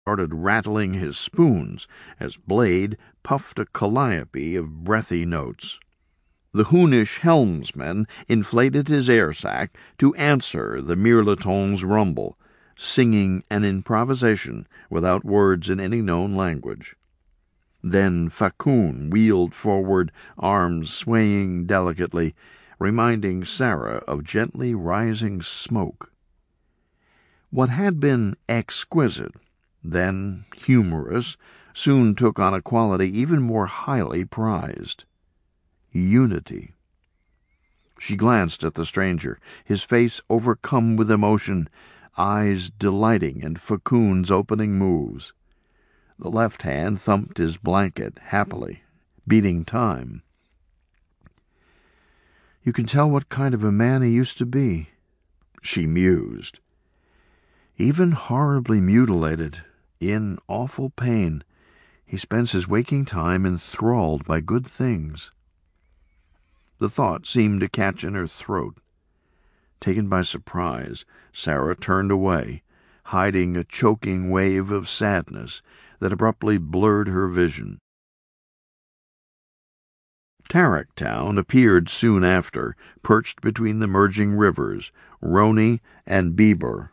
started rattling his spoons as Blade puffed a calliope of breathy notes. The Hoonish helmsman inflated his air sac to answer the mirliton's rumble, singing an improvisation without words in any known language. Then Fakoon wheeled forward, arms swaying delicately, reminding Sarah of gently rising smoke. What had been exquisite, then humorous, soon took on a quality even more highly prized: unity. She glanced at the stranger, his face overcome with emotion, eyes delighting in Fakoon's opening moves. The left hand thumped his blanket happily, beating time. "You can tell what kind of a man he used to be," she mused. "Even horribly mutilated, in awful pain, he spends his waking time enthralled by good things." The thought seemed to catch in her throat. Taken by surprise, Sarah turned away, hiding a choking wave of sadness that abruptly blurred her vision. Tarak Town appeared soon after, perched between the merging rivers, Roni and Bibur.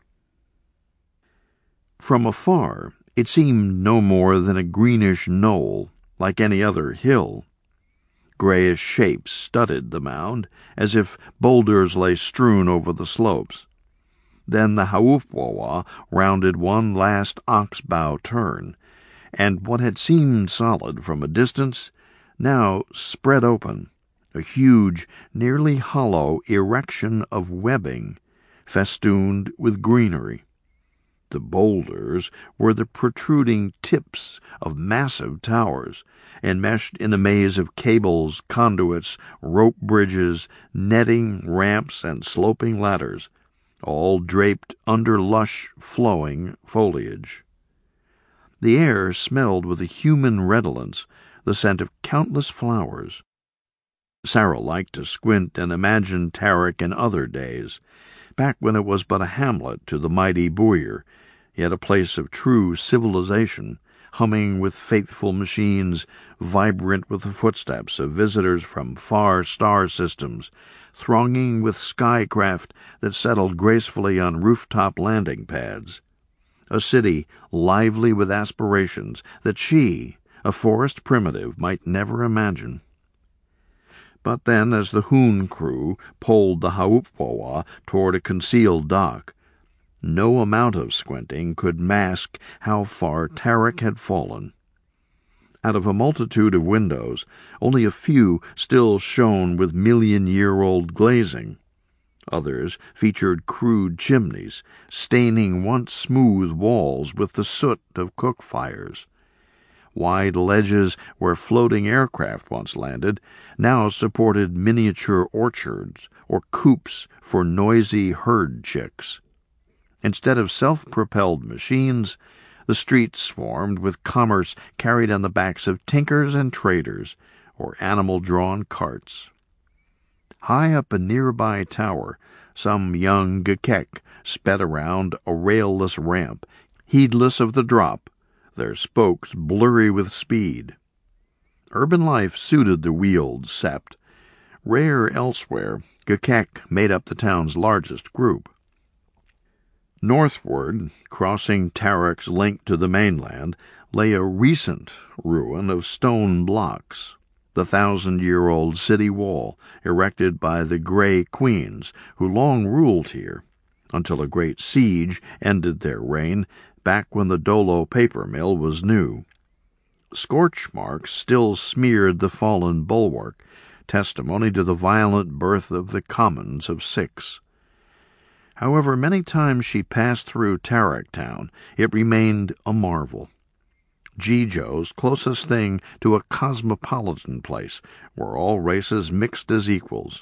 From afar, it seemed no more than a greenish knoll, like any other hill. Grayish shapes studded the mound, as if boulders lay strewn over the slopes. Then the Haufwawa rounded one last ox-bow turn, and what had seemed solid from a distance now spread open, a huge, nearly hollow erection of webbing, festooned with greenery. The boulders were the protruding tips of massive towers, enmeshed in a maze of cables, conduits, rope bridges, netting, ramps, and sloping ladders, all draped under lush, flowing foliage. The air smelled with a human redolence, the scent of countless flowers. Sarah liked to squint and imagine Tarak in other days, back when it was but a hamlet to the mighty Buyur, yet a place of true civilization, humming with faithful machines, vibrant with the footsteps of visitors from far star systems, thronging with skycraft that settled gracefully on rooftop landing pads. A city lively with aspirations that she, a forest primitive, might never imagine. But then, as the Hoon crew poled the Haufwawa toward a concealed dock, no amount of squinting could mask how far Tarak had fallen. Out of a multitude of windows, only a few still shone with million-year-old glazing. Others featured crude chimneys, staining once smooth walls with the soot of cook fires. Wide ledges where floating aircraft once landed now supported miniature orchards or coops for noisy herd chicks. Instead of self-propelled machines, the streets swarmed with commerce carried on the backs of tinkers and traders, or animal-drawn carts. High up a nearby tower, some young Gekek sped around a railless ramp, heedless of the drop, their spokes blurry with speed. Urban life suited the wheeled sept. Rare elsewhere, Gekek made up the town's largest group. Northward, crossing Tarak's link to the mainland, lay a recent ruin of stone blocks, the 1,000-year-old city wall erected by the Grey Queens, who long ruled here, until a great siege ended their reign back when the Dolo paper mill was new. Scorch marks still smeared the fallen bulwark, testimony to the violent birth of the Commons of Six. However many times she passed through Tarak Town, it remained a marvel. Jijo's closest thing to a cosmopolitan place, where all races mixed as equals.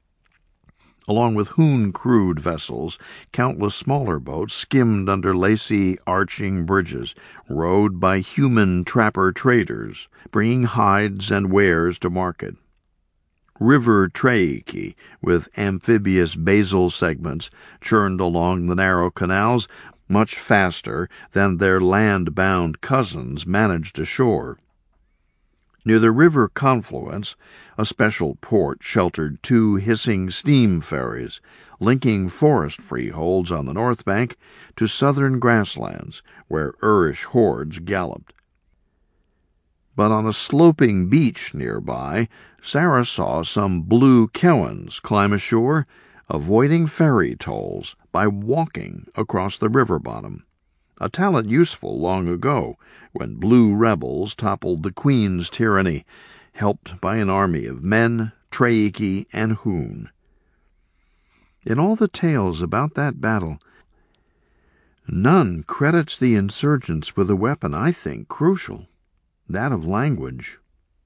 Along with Hoon-crewed vessels, countless smaller boats skimmed under lacy, arching bridges, rowed by human trapper-traders, bringing hides and wares to market. River Traiki, with amphibious basal segments, churned along the narrow canals, much faster than their land-bound cousins managed ashore. Near the river confluence, a special port sheltered 2 hissing steam ferries, linking forest freeholds on the north bank to southern grasslands where Irish hordes galloped. But on a sloping beach nearby, Sarah saw some blue Kewans climb ashore, avoiding ferry tolls by walking across the river bottom, a talent useful long ago when blue rebels toppled the Queen's tyranny, helped by an army of men, Traiki, and Hoon. In all the tales about that battle, none credits the insurgents with a weapon I think crucial, that of language.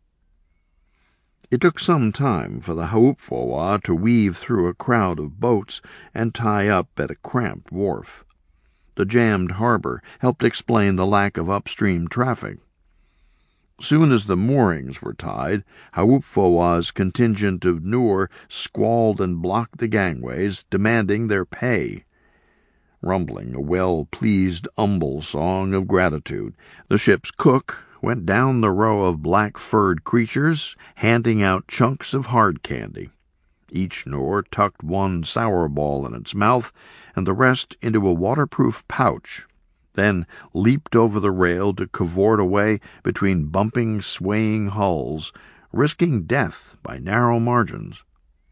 It took some time for the Hauptfowa to weave through a crowd of boats and tie up at a cramped wharf. The jammed harbor helped explain the lack of upstream traffic. Soon as the moorings were tied, Hauptfowa's contingent of Noor squalled and blocked the gangways, demanding their pay. Rumbling a well-pleased umble song of gratitude, the ship's cook went down the row of black-furred creatures, handing out chunks of hard candy. Each Noor tucked 1 sour ball in its mouth and the rest into a waterproof pouch, then leaped over the rail to cavort away between bumping, swaying hulls, risking death by narrow margins.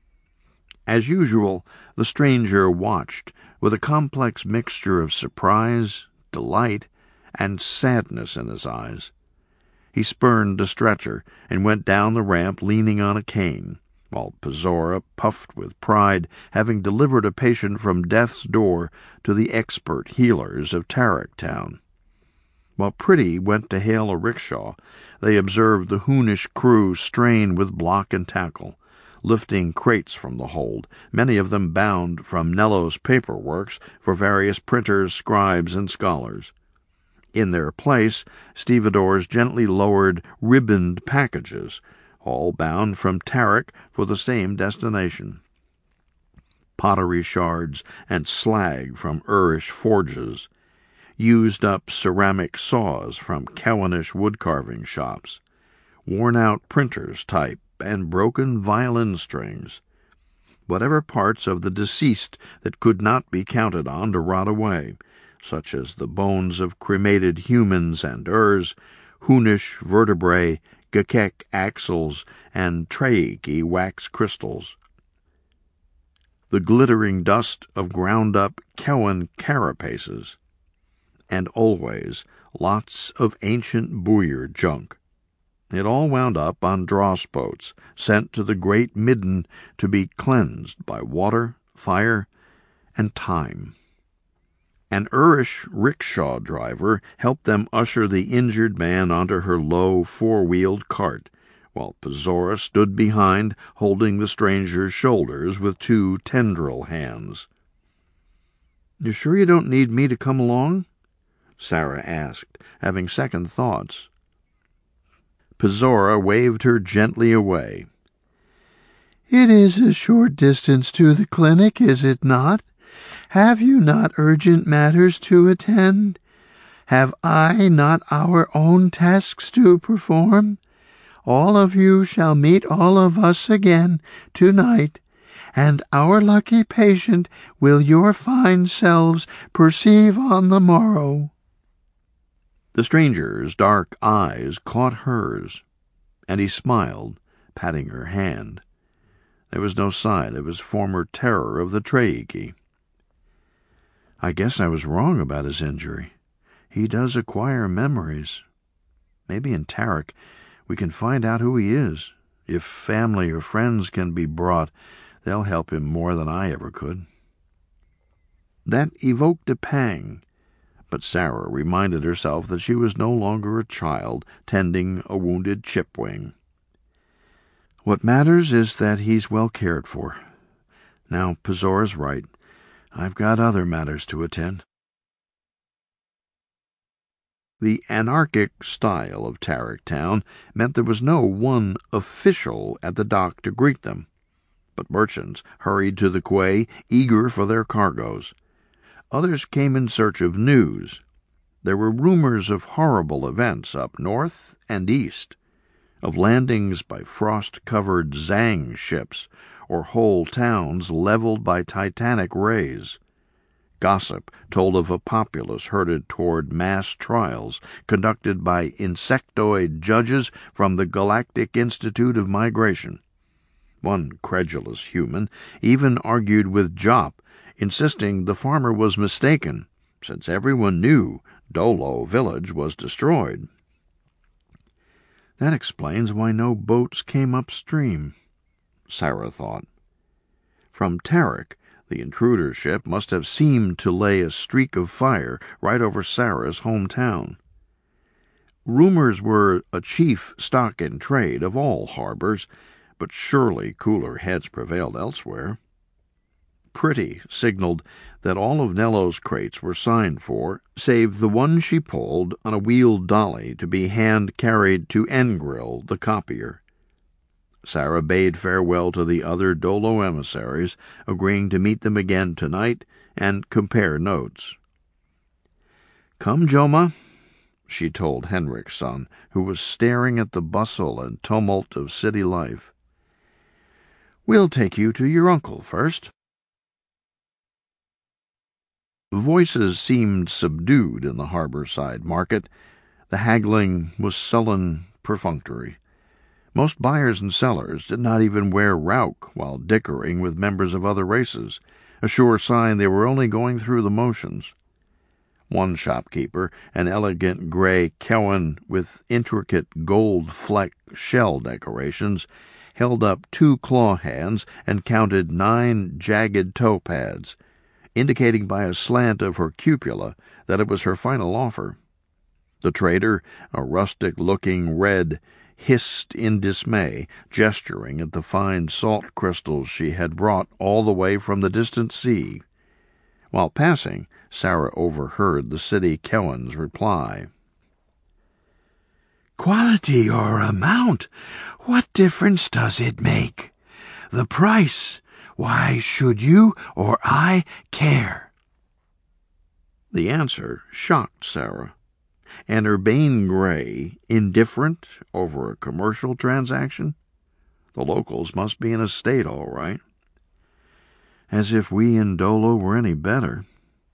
As usual, the stranger watched with a complex mixture of surprise, delight, and sadness in his eyes. He spurned the stretcher and went down the ramp leaning on a cane, while Pizora puffed with pride, having delivered a patient from death's door to the expert healers of Tarak Town. While Pretty went to hail a rickshaw, they observed the Hoonish crew strain with block and tackle, lifting crates from the hold, many of them bound from Nello's paperworks for various printers, scribes, and scholars. In their place, stevedores gently lowered ribboned packages, all bound from Tarak for the same destination. Pottery shards and slag from Irish forges, used-up ceramic saws from Kewanish wood-carving shops, worn-out printer's type, and broken violin strings. Whatever parts of the deceased that could not be counted on to rot away, such as the bones of cremated humans and Hoonish vertebrae, Gakek axles, and Traiki wax crystals. The glittering dust of ground-up Kewan carapaces, and always lots of ancient booyer junk. It all wound up on dross boats, sent to the Great Midden to be cleansed by water, fire, and time. An Irish rickshaw driver helped them usher the injured man onto her low, four-wheeled cart, while Pizora stood behind, holding the stranger's shoulders with 2 tendril hands. "You sure you don't need me to come along?" Sarah asked, having second thoughts. Pizora waved her gently away. "It is a short distance to the clinic, is it not? Have you not urgent matters to attend? Have I not our own tasks to perform? All of you shall meet all of us again tonight, and our lucky patient will your fine selves perceive on the morrow." The stranger's dark eyes caught hers, and he smiled, patting her hand. There was no sign of his former terror of the Traiki. "I guess I was wrong about his injury. He does acquire memories. Maybe in Tarak we can find out who he is. If family or friends can be brought, they'll help him more than I ever could." That evoked a pang, but Sarah reminded herself that she was no longer a child tending a wounded chipwing. "What matters is that he's well cared for. Now, Pizora's right. I've got other matters to attend." The anarchic style of Tarak Town meant there was no one official at the dock to greet them, but merchants hurried to the quay, eager for their cargoes. Others came in search of news. There were rumors of horrible events up north and east, of landings by frost-covered Zang ships or whole towns leveled by Titanic rays. Gossip told of a populace herded toward mass trials conducted by insectoid judges from the Galactic Institute of Migration. One credulous human even argued with Jop, insisting the farmer was mistaken, since everyone knew Dolo village was destroyed. That explains why no boats came upstream, Sarah thought. From Tarak, the intruder ship must have seemed to lay a streak of fire right over Sarah's hometown. Rumors were a chief stock in trade of all harbors, but surely cooler heads prevailed elsewhere. Pretty signaled that all of Nello's crates were signed for, save the one she pulled on a wheeled dolly to be hand-carried to Engrill, the copier. Sarah bade farewell to the other Dolo emissaries, agreeing to meet them again tonight and compare notes. "Come, Joma," she told Henrik's son, who was staring at the bustle and tumult of city life. "We'll take you to your uncle first." Voices seemed subdued in the harbor-side market. The haggling was sullen, perfunctory. Most buyers and sellers did not even wear rauk while dickering with members of other races, a sure sign they were only going through the motions. One shopkeeper, an elegant gray Kewan with intricate gold-flecked shell decorations, held up 2 claw hands and counted 9 jagged toe pads, indicating by a slant of her cupula that it was her final offer. The trader, a rustic-looking red, hissed in dismay, gesturing at the fine salt crystals she had brought all the way from the distant sea. While passing, Sarah overheard the city Kewan's reply. "Quality or amount, what difference does it make? The price, why should you or I care?" The answer shocked Sarah. An urbane gray, indifferent over a commercial transaction? The locals must be in a state, all right. As if we in Dolo were any better.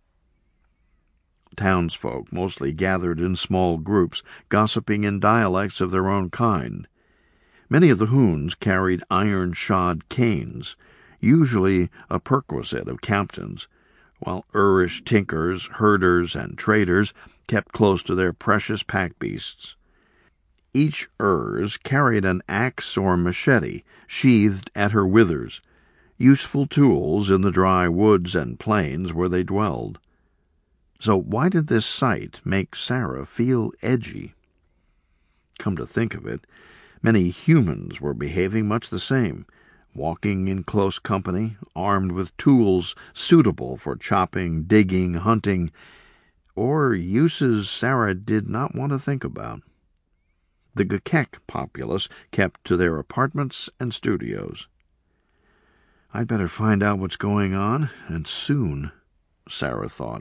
Townsfolk mostly gathered in small groups, gossiping in dialects of their own kind. Many of the hoons carried iron-shod canes, usually a perquisite of captains, while Irish tinkers, herders, and traders kept close to their precious pack-beasts. Each Urs carried an axe or machete sheathed at her withers, useful tools in the dry woods and plains where they dwelled. So why did this sight make Sarah feel edgy? Come to think of it, many humans were behaving much the same, walking in close company, armed with tools suitable for chopping, digging, hunting, or uses Sarah did not want to think about. The Gakek populace kept to their apartments and studios. I'd better find out what's going on, and soon, Sarah thought.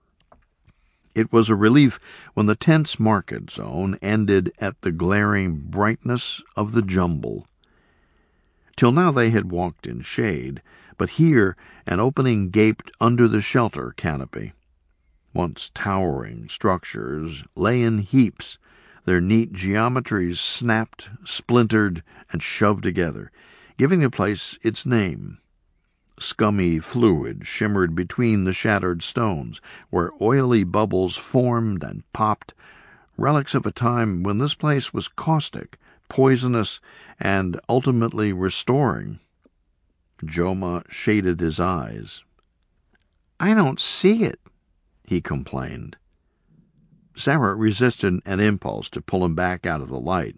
It was a relief when the tense market zone ended at the glaring brightness of the jumble. Till now they had walked in shade, but here an opening gaped under the shelter canopy. Once towering structures lay in heaps, their neat geometries snapped, splintered, and shoved together, giving the place its name. Scummy fluid shimmered between the shattered stones, where oily bubbles formed and popped, relics of a time when this place was caustic, poisonous, and ultimately restoring. Joma shaded his eyes. "I don't see it," he complained. Sarah resisted an impulse to pull him back out of the light.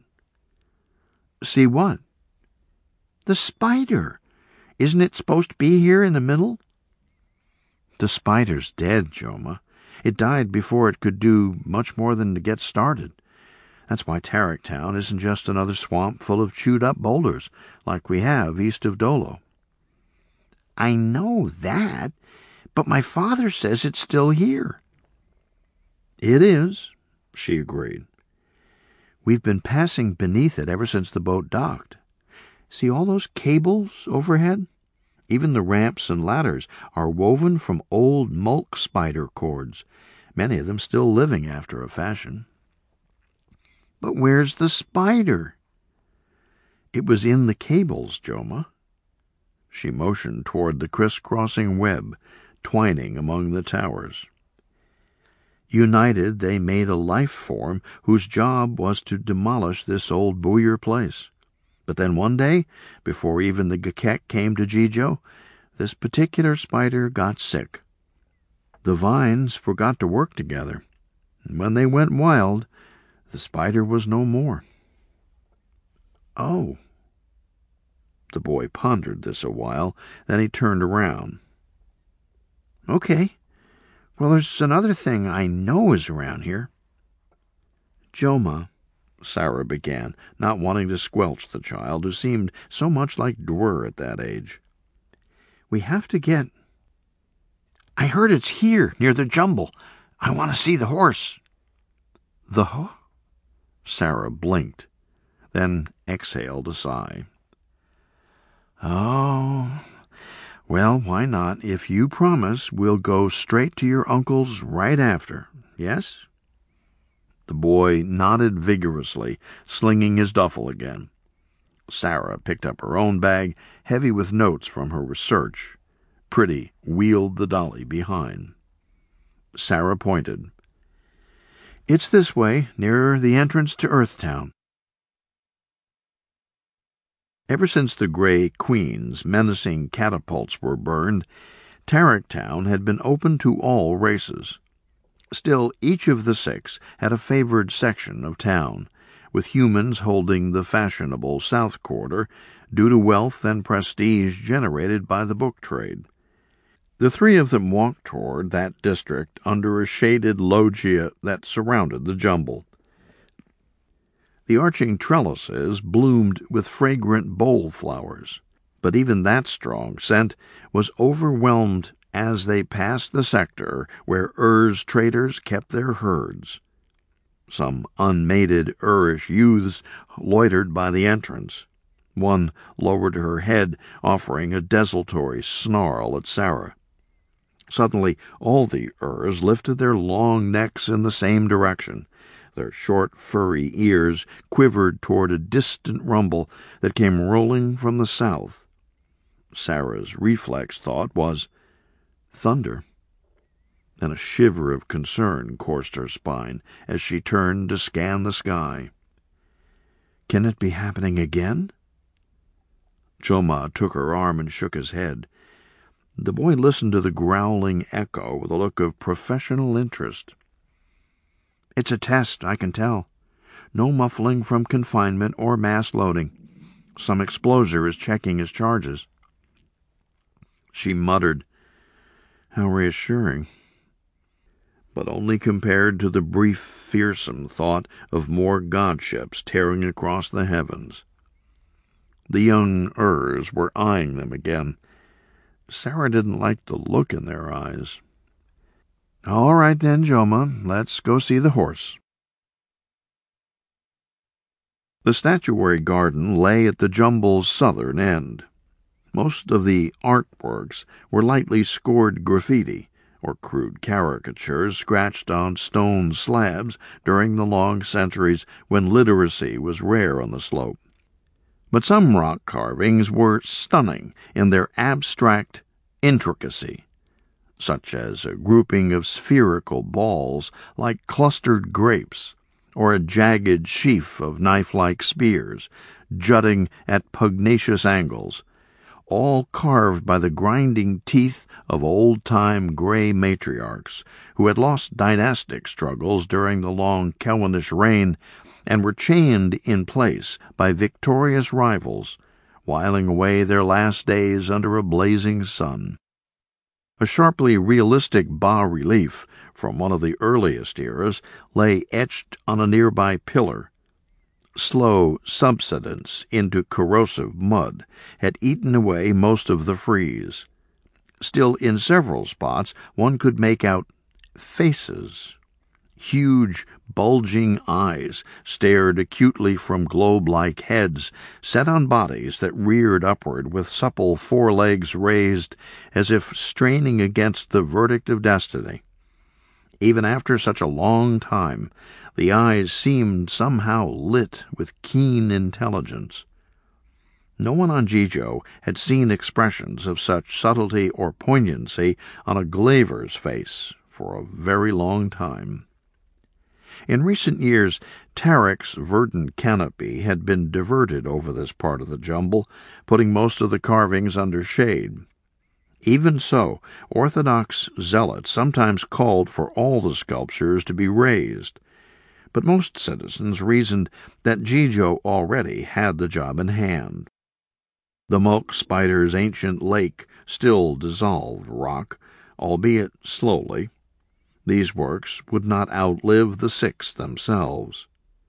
"See what?" "The spider. Isn't it supposed to be here in the middle?" "The spider's dead, Joma. It died before it could do much more than to get started. That's why Tarak Town isn't just another swamp full of chewed-up boulders, like we have east of Dolo." "I know that, But my father says it's still here. It is, she agreed. We've been passing beneath it ever since the boat docked. See all those cables overhead? Even the ramps and ladders are woven from old mulk spider cords, many of them still living after a fashion. But where's the spider? It was in the cables, Joma. She motioned toward the crisscrossing web twining among the towers. United, they made a life form whose job was to demolish this old Booyer place. But then one day, before even the Gakek came to Jijo, this particular spider got sick. The vines forgot to work together, and when they went wild, the spider was no more. Oh. The boy pondered this a while, then he turned around. Okay. Well, there's another thing I know is around here. Joma, Sarah began, not wanting to squelch the child, who seemed so much like Dwyer at that age. We have to get... I heard it's here, near the jumble. I want to see the horse. The Sarah blinked, then exhaled a sigh. Oh, well, why not? If you promise, we'll go straight to your uncle's right after, yes? The boy nodded vigorously, slinging his duffel again. Sarah picked up her own bag, heavy with notes from her research. Pretty wheeled the dolly behind. Sarah pointed. It's this way, near the entrance to Earthtown. Ever since the Grey Queen's menacing catapults were burned, Tarak Town had been open to all races. Still, each of the 6 had a favored section of town, with humans holding the fashionable south quarter due to wealth and prestige generated by the book trade. The 3 of them walked toward that district under a shaded loggia that surrounded the jumble. The arching trellises bloomed with fragrant bowl flowers, but even that strong scent was overwhelmed as they passed the sector where traders kept their herds. Some unmated Irish youths loitered by the entrance. One lowered her head, offering a desultory snarl at Sarah. Suddenly, all the lifted their long necks in the same direction. Their short, furry ears quivered toward a distant rumble that came rolling from the south. Sarah's reflex thought was, thunder. Then a shiver of concern coursed her spine as she turned to scan the sky. Can it be happening again? Joma took her arm and shook his head. The boy listened to the growling echo with a look of professional interest. It's a test, I can tell. No muffling from confinement or mass loading. Some exploser is checking his charges. She muttered, "How reassuring." But only compared to the brief, fearsome thought of more godships tearing across the heavens. The young were eyeing them again. Sarah didn't like the look in their eyes. All right then, Joma, let's go see the horse. The statuary garden lay at the jumble's southern end. Most of the artworks were lightly scored graffiti, or crude caricatures scratched on stone slabs during the long centuries when literacy was rare on the slope. But some rock carvings were stunning in their abstract intricacy, such as a grouping of spherical balls like clustered grapes, or a jagged sheaf of knife-like spears, jutting at pugnacious angles, all carved by the grinding teeth of old-time gray matriarchs who had lost dynastic struggles during the long Kelwinish reign and were chained in place by victorious rivals, whiling away their last days under a blazing sun. A sharply realistic bas-relief from one of the earliest eras lay etched on a nearby pillar. Slow subsidence into corrosive mud had eaten away most of the frieze. Still, in several spots, one could make out faces. Huge, bulging eyes stared acutely from globe-like heads set on bodies that reared upward with supple forelegs raised as if straining against the verdict of destiny. Even after such a long time, the eyes seemed somehow lit with keen intelligence. No one on Jijo had seen expressions of such subtlety or poignancy on a Glaver's face for a very long time. In recent years, Tarek's verdant canopy had been diverted over this part of the jumble, putting most of the carvings under shade. Even so, Orthodox zealots sometimes called for all the sculptures to be razed, but most citizens reasoned that Jijo already had the job in hand. The Mulk Spider's ancient lake still dissolved rock, albeit slowly. These works would not outlive the six themselves.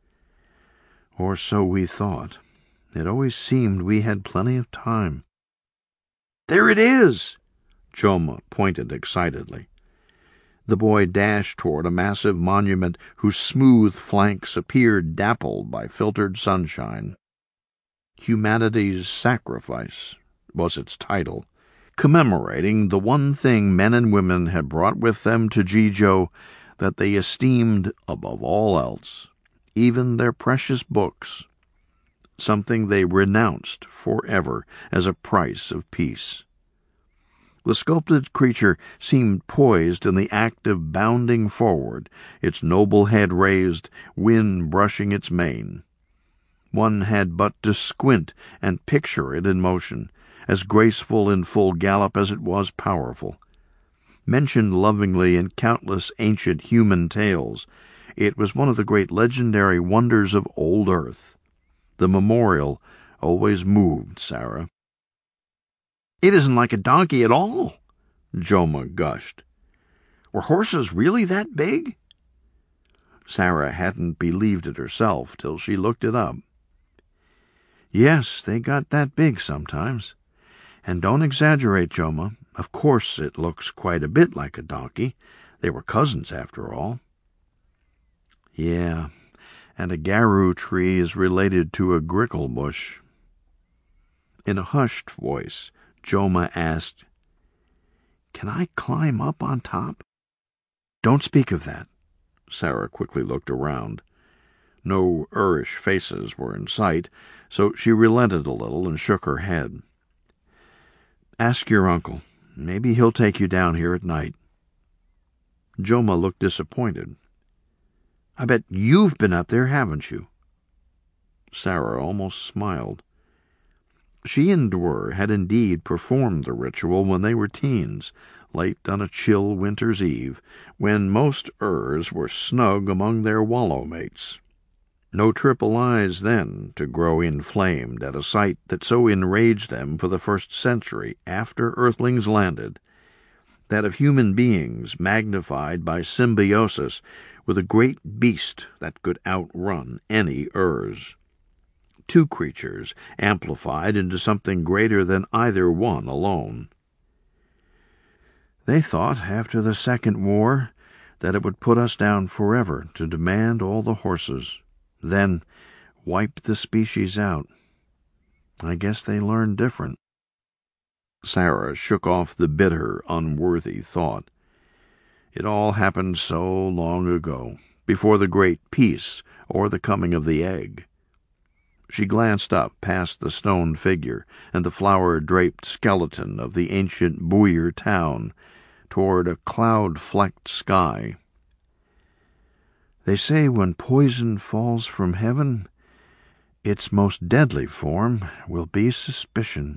Or so we thought. It always seemed we had plenty of time. "There it is!" Joma pointed excitedly. The boy dashed toward a massive monument whose smooth flanks appeared dappled by filtered sunshine. Humanity's Sacrifice was its title, commemorating the one thing men and women had brought with them to Jijo that they esteemed above all else, even their precious books, something they renounced forever as a price of peace. The sculpted creature seemed poised in the act of bounding forward, its noble head raised, wind brushing its mane. One had but to squint and picture it in motion, as graceful in full gallop as it was powerful. Mentioned lovingly in countless ancient human tales, it was one of the great legendary wonders of old Earth. The memorial always moved Sarah. "It isn't like a donkey at all," Joma gushed. "Were horses really that big?" Sarah hadn't believed it herself till she looked it up. "Yes, they got that big sometimes. And don't exaggerate, Joma. Of course it looks quite a bit like a donkey. They were cousins, after all." "Yeah, and a garu tree is related to a grickle bush." In a hushed voice, Joma asked, "Can I climb up on top?" "Don't speak of that." Sarah quickly looked around. No Irish faces were in sight, so she relented a little and shook her head. "Ask your uncle. Maybe he'll take you down here at night." Joma looked disappointed. "I bet you've been up there, haven't you?" Sarah almost smiled. She and Dwyer had indeed performed the ritual when they were teens, late on a chill winter's eve, when most Urs were snug among their wallow mates. No triple eyes then to grow inflamed at a sight that so enraged them for the first century after Earthlings landed, that of human beings magnified by symbiosis with a great beast that could outrun any Urs. Two creatures amplified into something greater than either one alone. They thought, after the Second War, that it would put us down forever to demand all the horses, then wipe the species out. I guess they learned different." Sarah shook off the bitter, unworthy thought. It all happened so long ago, before the Great Peace or the coming of the egg. She glanced up past the stone figure and the flower-draped skeleton of the ancient Buyur town toward a cloud-flecked sky. "They say when poison falls from heaven, its most deadly form will be suspicion."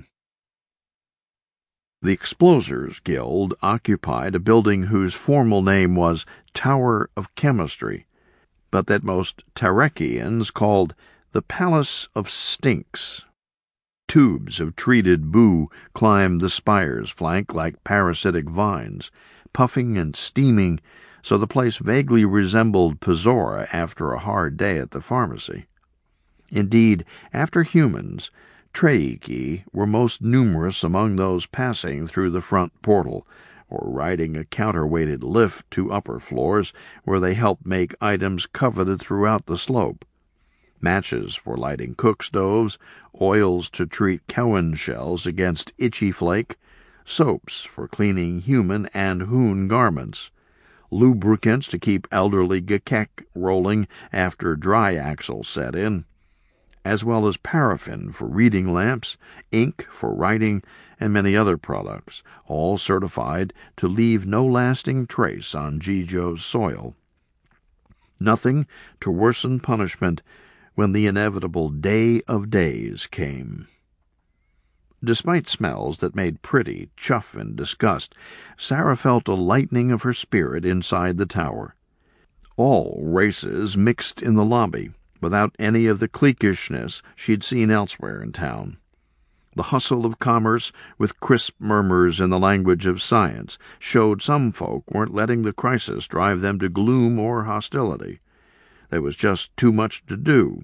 The Explosers Guild occupied a building whose formal name was Tower of Chemistry, but that most Tarekians called the Palace of Stinks. Tubes of treated boo climbed the spire's flank like parasitic vines, puffing and steaming so the place vaguely resembled Pizora after a hard day at the pharmacy. Indeed, after humans, Traiki were most numerous among those passing through the front portal, or riding a counterweighted lift to upper floors, where they helped make items coveted throughout the slope. Matches for lighting cook stoves, oils to treat Cowan shells against itchy flake, soaps for cleaning human and hoon garments, lubricants to keep elderly Gakek rolling after dry axle set in, as well as paraffin for reading lamps, ink for writing, and many other products, all certified to leave no lasting trace on Jijou's soil. Nothing to worsen punishment when the inevitable Day of Days came. Despite smells that made Pretty chuff in disgust, Sarah felt a lightening of her spirit inside the tower. All races mixed in the lobby, without any of the cliquishness she'd seen elsewhere in town. The hustle of commerce, with crisp murmurs in the language of science, showed some folk weren't letting the crisis drive them to gloom or hostility. There was just too much to do.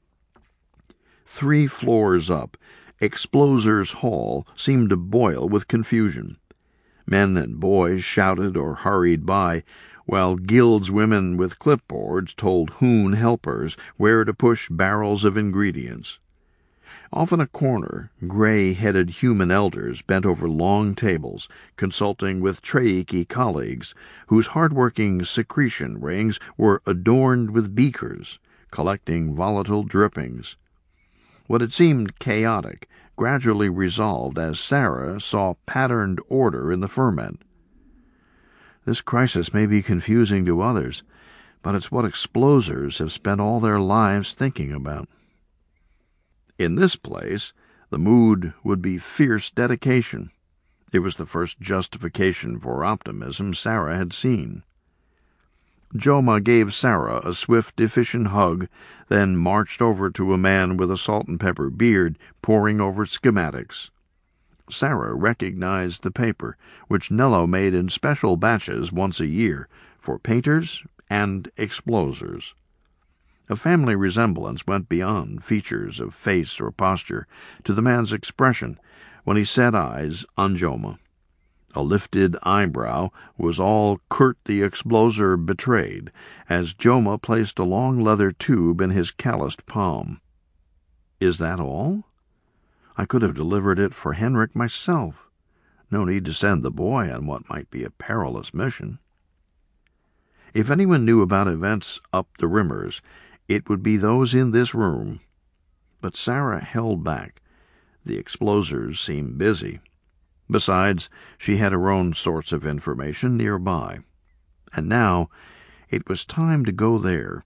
3 floors up, Explosers Hall seemed to boil with confusion. Men and boys shouted or hurried by, while guilds women with clipboards told hoon helpers where to push barrels of ingredients. Off in a corner, gray-headed human elders bent over long tables, consulting with Traiki colleagues, whose hard-working secretion rings were adorned with beakers, collecting volatile drippings. What had seemed chaotic gradually resolved as Sarah saw patterned order in the ferment. This crisis may be confusing to others, but it's what explosers have spent all their lives thinking about. In this place, the mood would be fierce dedication. It was the first justification for optimism Sarah had seen. Joma gave Sarah a swift, efficient hug, then marched over to a man with a salt-and-pepper beard poring over schematics. Sarah recognized the paper, which Nello made in special batches once a year for painters and explosers. A family resemblance went beyond features of face or posture to the man's expression when he set eyes on Joma. A lifted eyebrow was all Kurt the Exploser betrayed, as Joma placed a long leather tube in his calloused palm. "Is that all? I could have delivered it for Henrik myself. No need to send the boy on what might be a perilous mission." If anyone knew about events up the Rimmers, it would be those in this room. But Sarah held back. The explosers seemed busy. Besides, she had her own source of information nearby. And now it was time to go there.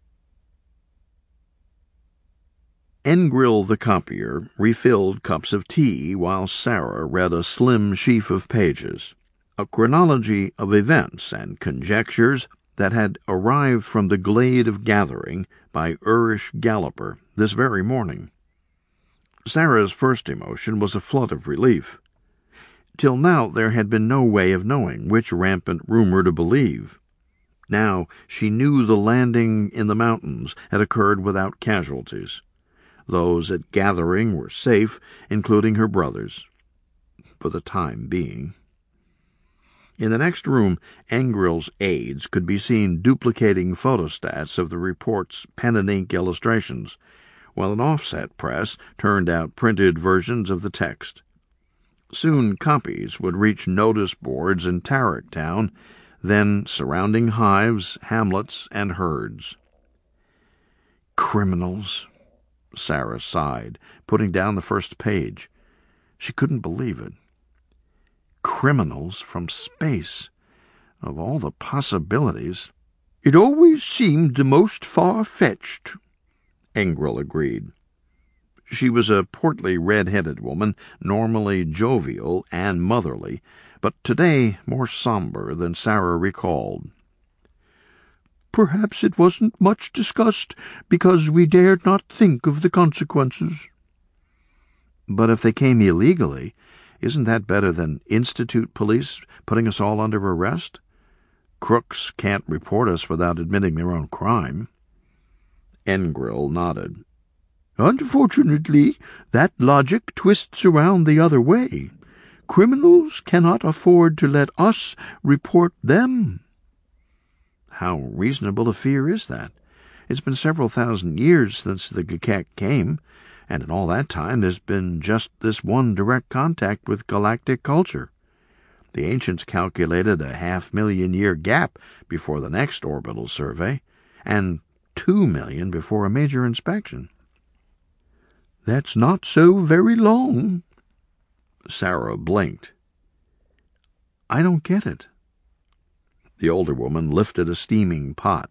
Engrill the copier refilled cups of tea while Sarah read a slim sheaf of pages, a chronology of events and conjectures that had arrived from the glade of gathering by Irish Galloper this very morning. Sarah's first emotion was a flood of relief. Till now there had been no way of knowing which rampant rumor to believe. Now she knew the landing in the mountains had occurred without casualties. Those at gathering were safe, including her brothers, for the time being. In the next room, Engrill's aides could be seen duplicating photostats of the report's pen-and-ink illustrations, while an offset press turned out printed versions of the text. Soon copies would reach notice boards in Tarrant Town, then surrounding hives, hamlets, and herds. "Criminals," Sarah sighed, putting down the first page. She couldn't believe it. Criminals from space. Of all the possibilities... "It always seemed the most far-fetched," Engrill agreed. She was a portly, red-headed woman, normally jovial and motherly, but today more somber than Sarah recalled. "Perhaps it wasn't much discussed because we dared not think of the consequences." "But if they came illegally, isn't that better than institute police putting us all under arrest? Crooks can't report us without admitting their own crime." Engrill nodded. Unfortunately, that logic twists around the other way. Criminals cannot afford to let us report them." How reasonable a fear is that? It's been several thousand years since the G'Kek came, and in all that time there's been just this one direct contact with galactic culture. The ancients calculated a 500,000-year gap before the next orbital survey, and 2 million before a major inspection. "That's not so very long." Sarah blinked. "I don't get it." The older woman lifted a steaming pot.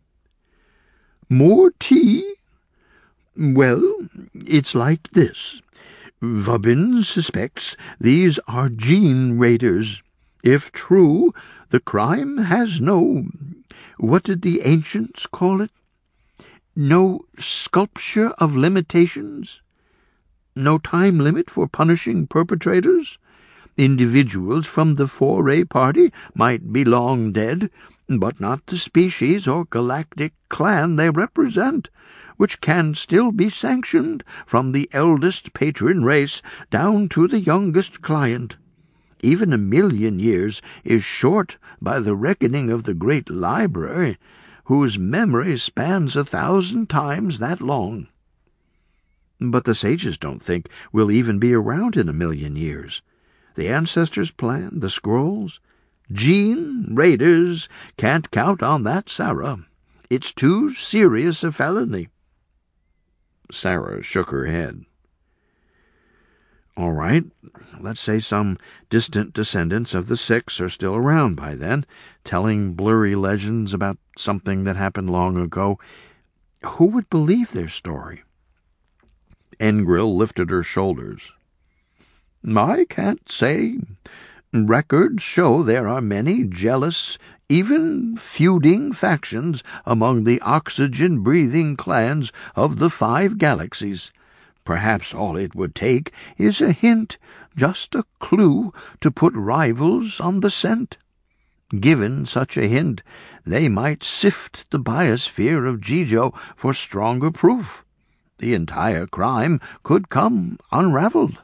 "More tea? Well, it's like this. Vubbin suspects these are gene raiders. If true, the crime has what did the ancients call it? No sculpture of limitations? No time limit for punishing perpetrators? Individuals from the foray party might be long dead, but not the species or galactic clan they represent, which can still be sanctioned from the eldest patron race down to the youngest client. Even 1,000,000 years is short by the reckoning of the great library, whose memory spans 1,000 times that long." "But the sages don't think we'll even be around in 1,000,000 years. The ancestors' plan, the scrolls—" "Gene raiders can't count on that, Sarah. It's too serious a felony." Sarah shook her head. "All right, let's say some distant descendants of the Six are still around by then, telling blurry legends about something that happened long ago. Who would believe their story?" Engrill lifted her shoulders. "I can't say. Records show there are many jealous, even feuding factions among the oxygen-breathing clans of the 5 galaxies. Perhaps all it would take is a hint, just a clue, to put rivals on the scent. Given such a hint, they might sift the biosphere of Jijo for stronger proof. The entire crime could come unraveled."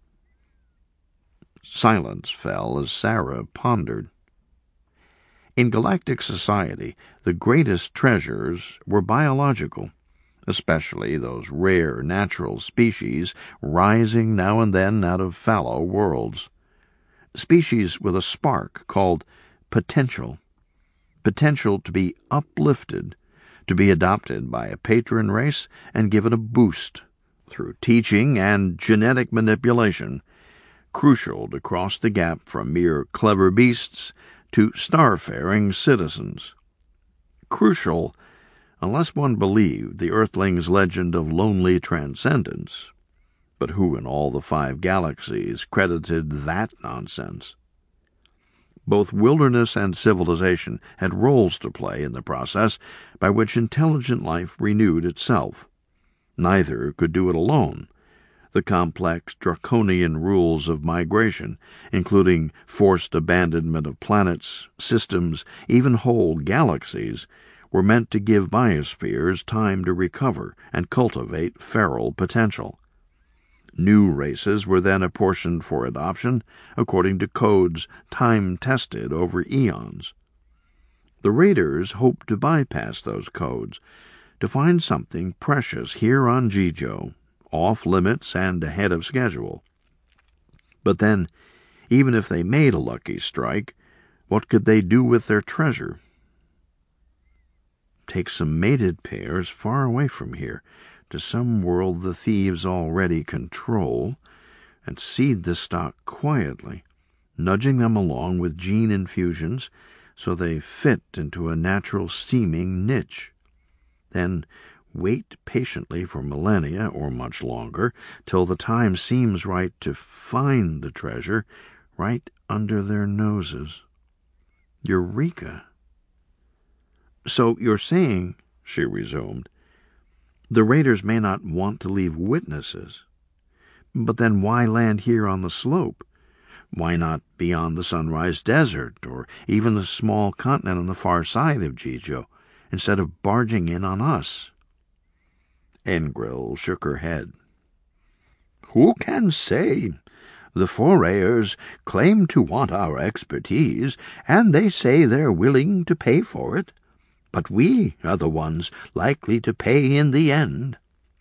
Silence fell as Sarah pondered. In galactic society, the greatest treasures were biological, especially those rare natural species rising now and then out of fallow worlds. Species with a spark called potential. Potential to be uplifted, to be adopted by a patron race and given a boost through teaching and genetic manipulation, crucial to cross the gap from mere clever beasts to starfaring citizens. Crucial unless one believed the Earthling's legend of lonely transcendence. But who in all the 5 galaxies credited that nonsense? Both wilderness and civilization had roles to play in the process by which intelligent life renewed itself. Neither could do it alone. The complex, draconian rules of migration, including forced abandonment of planets, systems, even whole galaxies, were meant to give biospheres time to recover and cultivate feral potential. New races were then apportioned for adoption according to codes time-tested over eons. The raiders hoped to bypass those codes, to find something precious here on Jijo, off-limits and ahead of schedule. But then, even if they made a lucky strike, what could they do with their treasure? Take some mated pairs far away from here, to some world the thieves already control, and seed the stock quietly, nudging them along with gene infusions so they fit into a natural-seeming niche. Then wait patiently for millennia or much longer, till the time seems right to find the treasure right under their noses. Eureka! "So you're saying," she resumed, "the raiders may not want to leave witnesses. But then why land here on the slope? Why not beyond the Sunrise Desert, or even the small continent on the far side of Jijo, instead of barging in on us?" Engrill shook her head. Who can say? The forayers claim to want our expertise, and they say they're willing to pay for it. But we are the ones likely to pay in the end.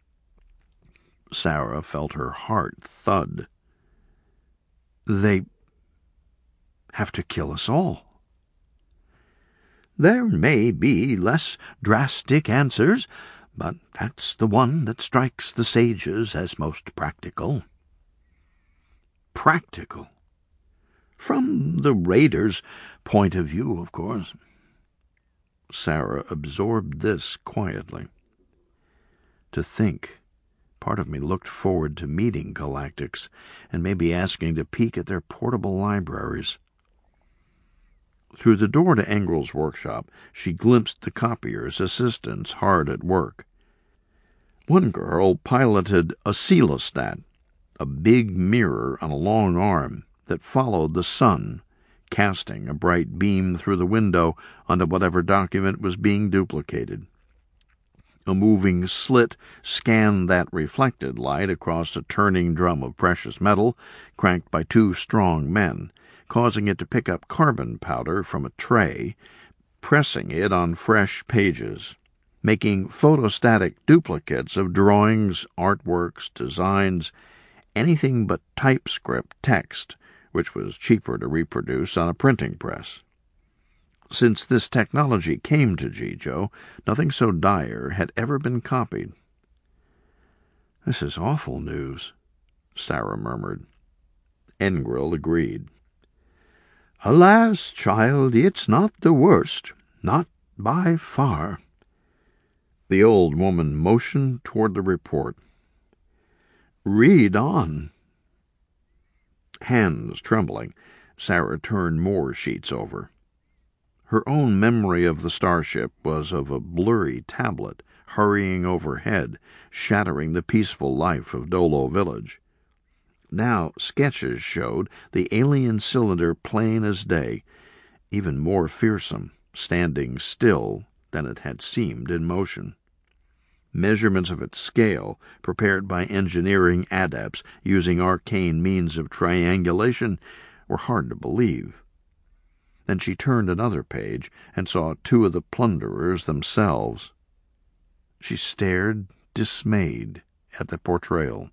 Sarah felt her heart thud. They have to kill us all. There may be less drastic answers, but that's the one that strikes the sages as most practical. Practical? From the raiders' point of view, of course. Sarah absorbed this quietly. To think, part of me looked forward to meeting Galactics and maybe asking to peek at their portable libraries. Through the door to Engrill's workshop, she glimpsed the copier's assistants hard at work. One girl piloted a coelostat, a big mirror on a long arm that followed the sun, casting a bright beam through the window onto whatever document was being duplicated. A moving slit scanned that reflected light across a turning drum of precious metal, cranked by two strong men, causing it to pick up carbon powder from a tray, pressing it on fresh pages, making photostatic duplicates of drawings, artworks, designs, anything but typescript text, which was cheaper to reproduce on a printing press. Since this technology came to Jijo, nothing so dire had ever been copied. This is awful news, Sarah murmured. Engrill agreed. Alas, child, it's not the worst, not by far. The old woman motioned toward the report. Read on. Hands trembling, Sarah turned more sheets over. Her own memory of the starship was of a blurry tablet hurrying overhead, shattering the peaceful life of Dolo Village. Now sketches showed the alien cylinder plain as day, even more fearsome, standing still than it had seemed in motion. Measurements of its scale, prepared by engineering adepts using arcane means of triangulation, were hard to believe. Then she turned another page and saw two of the plunderers themselves. She stared, dismayed, at the portrayal.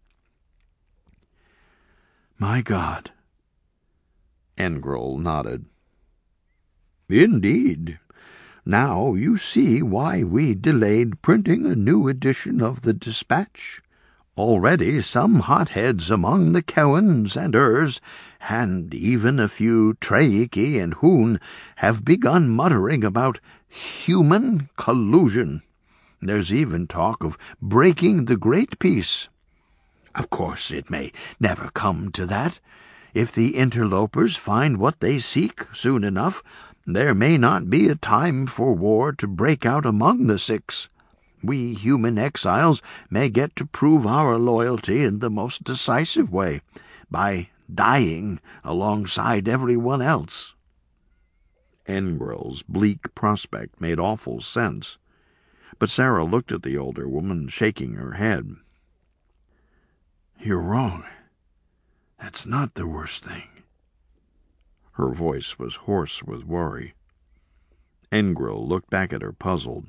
My God. Engrill nodded. Indeed. Now you see why we delayed printing a new edition of the Dispatch. Already some hotheads among the Kewans and Urs, and even a few Treiki and Hoon, have begun muttering about human collusion. There's even talk of breaking the Great Peace. Of course it may never come to that. If the interlopers find what they seek soon enough, there may not be a time for war to break out among the Six. We human exiles may get to prove our loyalty in the most decisive way, by dying alongside everyone else. Engrill's bleak prospect made awful sense, but Sarah looked at the older woman, shaking her head. You're wrong. That's not the worst thing. Her voice was hoarse with worry. Engrill looked back at her, puzzled.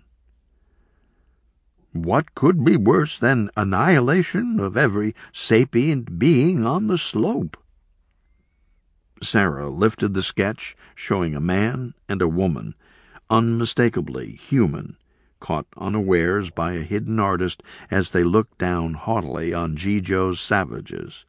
What could be worse than annihilation of every sapient being on the slope? Sarah lifted the sketch, showing a man and a woman, unmistakably human, caught unawares by a hidden artist as they looked down haughtily on Jijo's savages.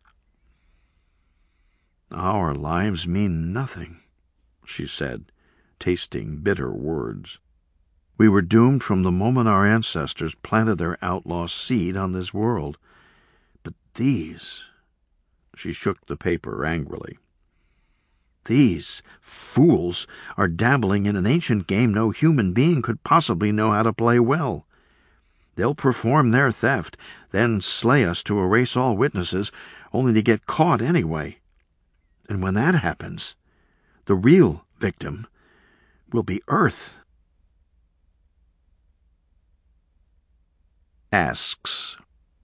Our lives mean nothing, she said, tasting bitter words. We were doomed from the moment our ancestors planted their outlaw seed on this world. But these... She shook the paper angrily. These fools are dabbling in an ancient game no human being could possibly know how to play well. They'll perform their theft, then slay us to erase all witnesses, only to get caught anyway. And when that happens, the real victim will be Earth. asks.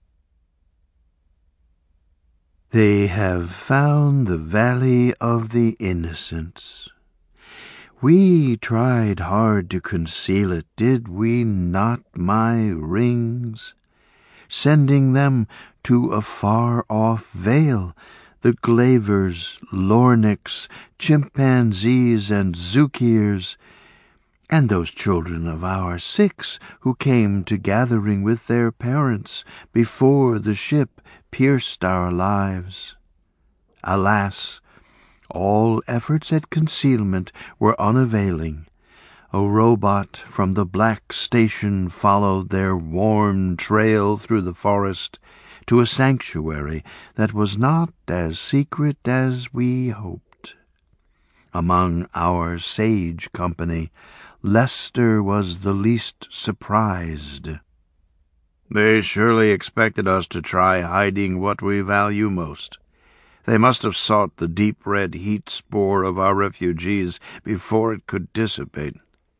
They have found the Valley of the Innocents. We tried hard to conceal it, did we not, my rings? Sending them to a far-off vale, the Glavers, Lorniks, chimpanzees, and Zukirs, and those children of our 6 who came to gathering with their parents before the ship pierced our lives. Alas, all efforts at concealment were unavailing. A robot from the Black Station followed their warm trail through the forest to a sanctuary that was not as secret as we hoped. Among our sage company, Lester was the least surprised. They surely expected us to try hiding what we value most. They must have sought the deep red heat spore of our refugees before it could dissipate.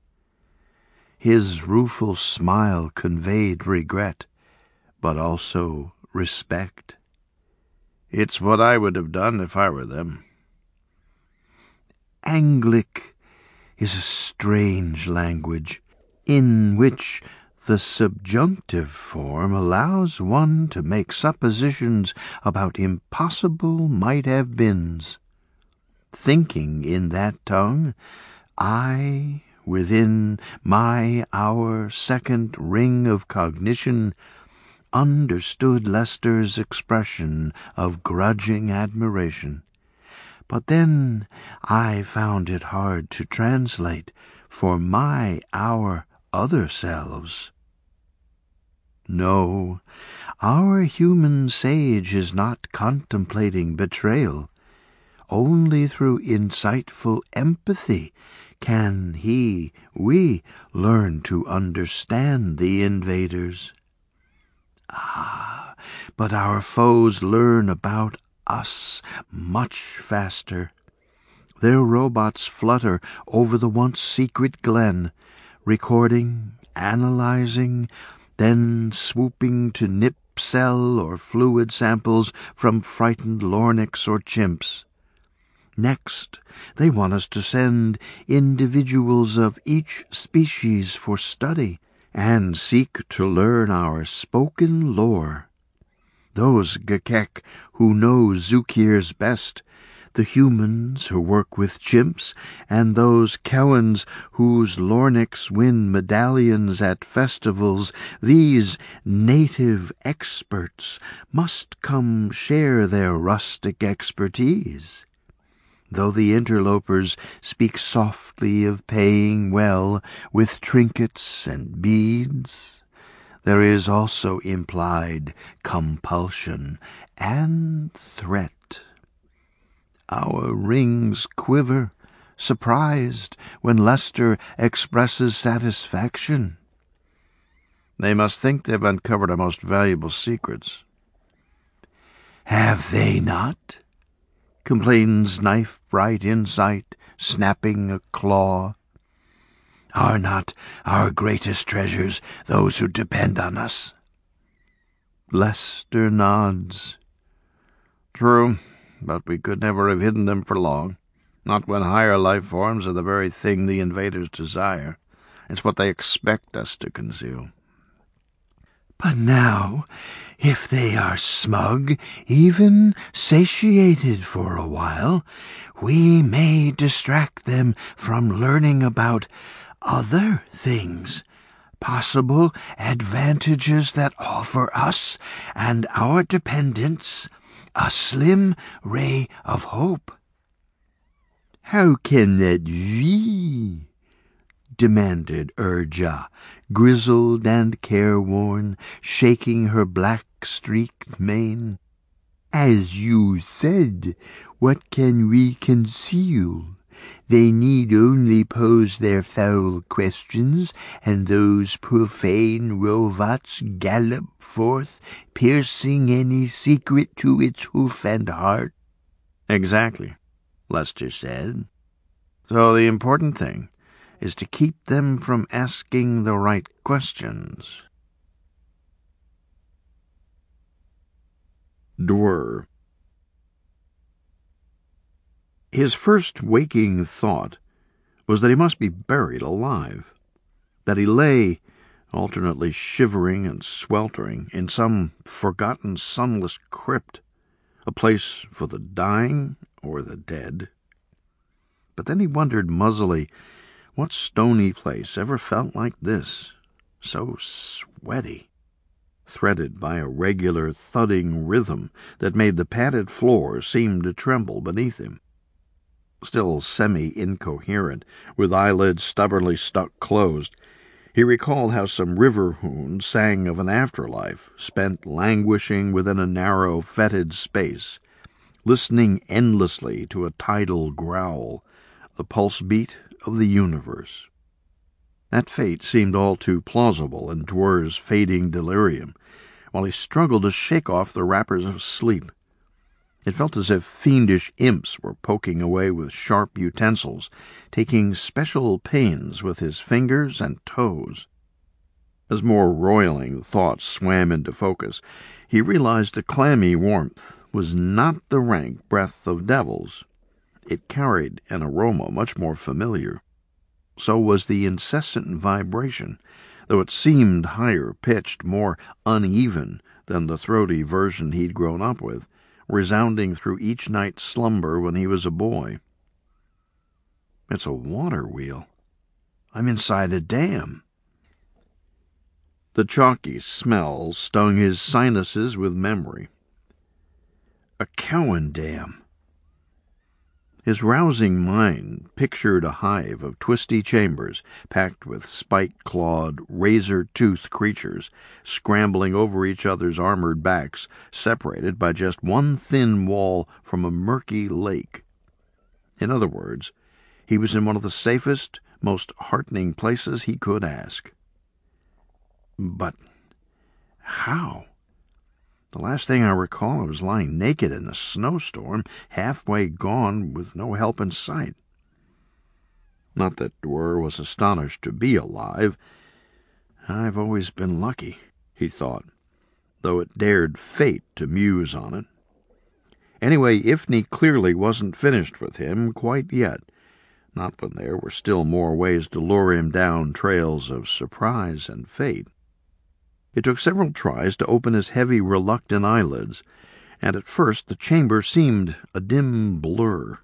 His rueful smile conveyed regret, but also respect. It's what I would have done if I were them. Anglic is a strange language, in which the subjunctive form allows one to make suppositions about impossible might-have-beens. Thinking in that tongue, I, within our second ring of cognition, understood Lester's expression of grudging admiration. But then I found it hard to translate for our other selves. No, our human sage is not contemplating betrayal. Only through insightful empathy can we learn to understand the invaders. But our foes learn about us much faster. Their robots flutter over the once secret glen, recording, analyzing, then swooping to nip cell or fluid samples from frightened Lorniks or chimps. Next, they want us to send individuals of each species for study and seek to learn our spoken lore. Those Gakek who know Zukirs best, the humans who work with chimps, and those Kewans whose Lorniks win medallions at festivals, these native experts must come share their rustic expertise. Though the interlopers speak softly of paying well with trinkets and beads, there is also implied compulsion and threat. Our rings quiver, surprised when Lester expresses satisfaction. They must think they've uncovered our most valuable secrets. Have they not? Complains Knife-Bright Insight, snapping a claw. Are not our greatest treasures those who depend on us? Lester nods. True, but we could never have hidden them for long, not when higher life forms are the very thing the invaders desire. It's what they expect us to conceal. But now, if they are smug, even satiated for a while, we may distract them from learning about other things, possible advantages that offer us and our dependents a slim ray of hope. How can that be? Demanded Urja, grizzled and careworn, shaking her black-streaked mane. As you said, what can we conceal? They need only pose their foul questions, and those profane robots gallop forth, piercing any secret to its hoof and heart. Exactly, Lester said. So the important thing is to keep them from asking the right questions. Dwyer. His first waking thought was that he must be buried alive, that he lay, alternately shivering and sweltering, in some forgotten sunless crypt, a place for the dying or the dead. But then he wondered muzzily what stony place ever felt like this, so sweaty, threaded by a regular thudding rhythm that made the padded floor seem to tremble beneath him. Still semi-incoherent, with eyelids stubbornly stuck closed, he recalled how some river hound sang of an afterlife spent languishing within a narrow, fetid space, listening endlessly to a tidal growl, the pulse beat of the universe. That fate seemed all too plausible in Dwyer's fading delirium, while he struggled to shake off the wrappers of sleep. It felt as if fiendish imps were poking away with sharp utensils, taking special pains with his fingers and toes. As more roiling thoughts swam into focus, he realized the clammy warmth was not the rank breath of devils. It carried an aroma much more familiar. So was the incessant vibration, though it seemed higher-pitched, more uneven than the throaty version he'd grown up with, resounding through each night's slumber when he was a boy. It's a water wheel. I'm inside a dam. The chalky smell stung his sinuses with memory. A Cowan dam. His rousing mind pictured a hive of twisty chambers packed with spike-clawed, razor-toothed creatures scrambling over each other's armored backs, separated by just one thin wall from a murky lake. In other words, he was in one of the safest, most heartening places he could ask. But how? The last thing I recall, I was lying naked in a snowstorm, halfway gone, with no help in sight. Not that Dwyer was astonished to be alive. I've always been lucky, he thought, though it dared fate to muse on it. Anyway, Ifni clearly wasn't finished with him quite yet, not when there were still more ways to lure him down trails of surprise and fate. It took several tries to open his heavy, reluctant eyelids, and at first the chamber seemed a dim blur.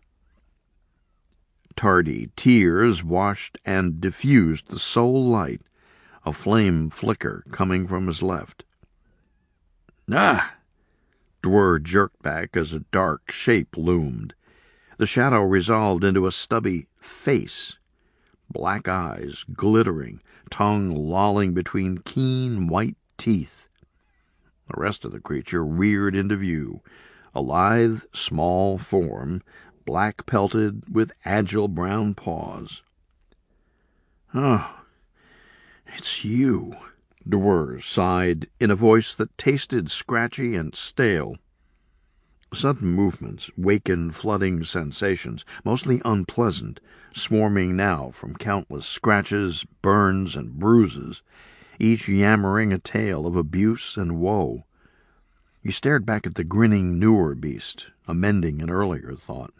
Tardy tears washed and diffused the sole light, a flame flicker coming from his left. Ah! Dwyer jerked back as a dark shape loomed. The shadow resolved into a stubby face, black eyes glittering, tongue lolling between keen white teeth. The rest of the creature reared into view, a lithe, small form, black-pelted with agile brown paws. Oh, it's you, Dwyer sighed in a voice that tasted scratchy and stale. Sudden movements wakened flooding sensations, mostly unpleasant, swarming now from countless scratches, burns, and bruises, each yammering a tale of abuse and woe. He stared back at the grinning newer beast, amending an earlier thought.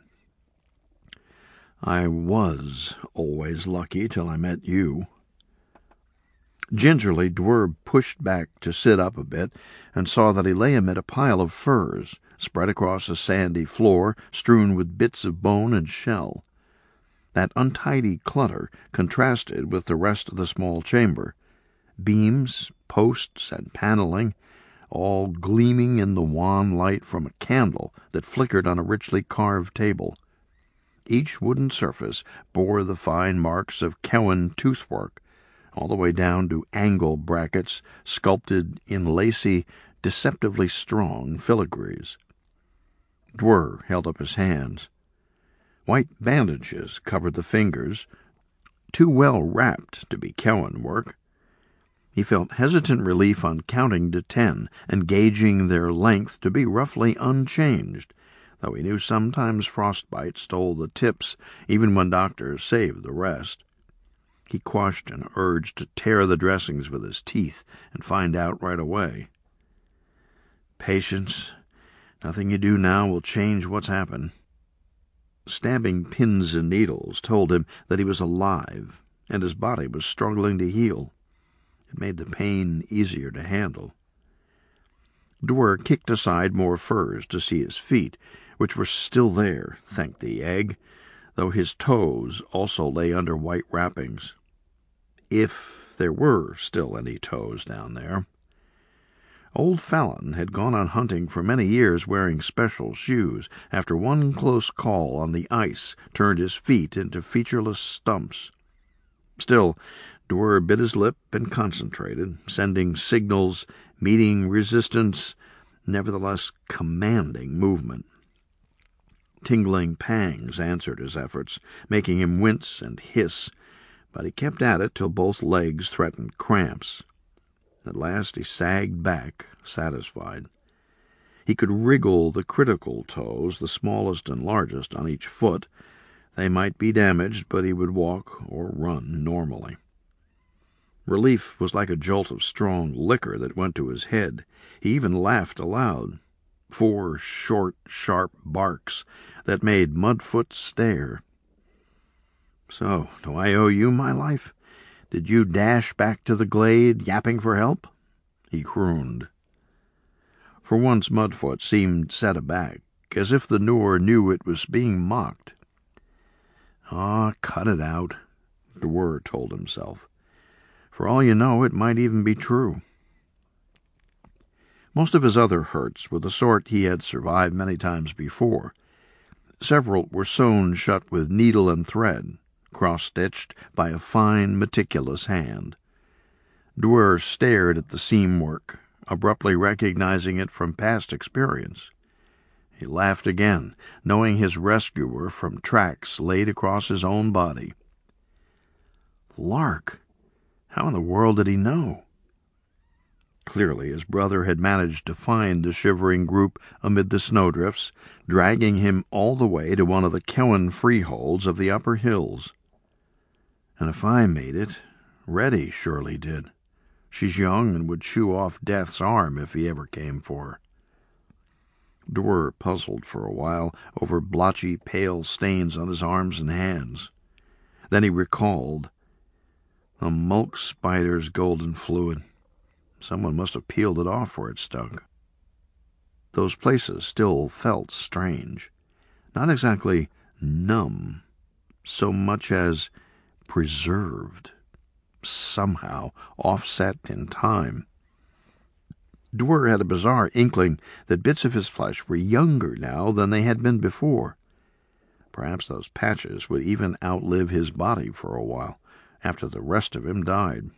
I was always lucky till I met you. Gingerly, Dwyer pushed back to sit up a bit and saw that he lay amid a pile of furs, spread across a sandy floor strewn with bits of bone and shell. That untidy clutter contrasted with the rest of the small chamber, beams, posts, and paneling, all gleaming in the wan light from a candle that flickered on a richly carved table. Each wooden surface bore the fine marks of Cowan toothwork, all the way down to angle brackets sculpted in lacy, deceptively strong filigrees. Dwyer held up his hands. White bandages covered the fingers, too well wrapped to be Cowan work. He felt hesitant relief on counting to 10 and gauging their length to be roughly unchanged, though he knew sometimes frostbite stole the tips even when doctors saved the rest. He quashed an urge to tear the dressings with his teeth and find out right away. Patience, Nothing you do now will change what's happened. Stabbing pins and needles told him that he was alive, and his body was struggling to heal. It made the pain easier to handle. Dwyer kicked aside more furs to see his feet, which were still there, thank the egg, though his toes also lay under white wrappings. If there were still any toes down there. Old Fallon had gone on hunting for many years wearing special shoes, after one close call on the ice turned his feet into featureless stumps. Still, Dwyer bit his lip and concentrated, sending signals, meeting resistance, nevertheless commanding movement. Tingling pangs answered his efforts, making him wince and hiss, but he kept at it till both legs threatened cramps. At last he sagged back, satisfied. He could wriggle the critical toes, the smallest and largest, on each foot. They might be damaged, but he would walk or run normally. Relief was like a jolt of strong liquor that went to his head. He even laughed aloud. 4 short, sharp barks that made Mudfoot stare. "So, do I owe you my life? Did you dash back to the glade, yapping for help?" he crooned. For once Mudfoot seemed set aback, as if the Noor knew it was being mocked. "Ah, cut it out," Dwyer told himself. "For all you know, it might even be true." Most of his other hurts were the sort he had survived many times before. Several were sewn shut with needle and thread, cross-stitched by a fine, meticulous hand. Dwyer stared at the seam work, abruptly recognizing it from past experience. He laughed again, knowing his rescuer from tracks laid across his own body. Lark! How in the world did he know? Clearly his brother had managed to find the shivering group amid the snowdrifts, dragging him all the way to one of the Cowan freeholds of the upper hills. And if I made it, Reddy surely did. She's young and would chew off Death's arm if he ever came for her. Dwyer puzzled for a while over blotchy, pale stains on his arms and hands. Then he recalled the mulk spider's golden fluid. Someone must have peeled it off where it stuck. Those places still felt strange. Not exactly numb, so much as preserved, somehow offset in time. Dwyer had a bizarre inkling that bits of his flesh were younger now than they had been before. Perhaps those patches would even outlive his body for a while, after the rest of him died.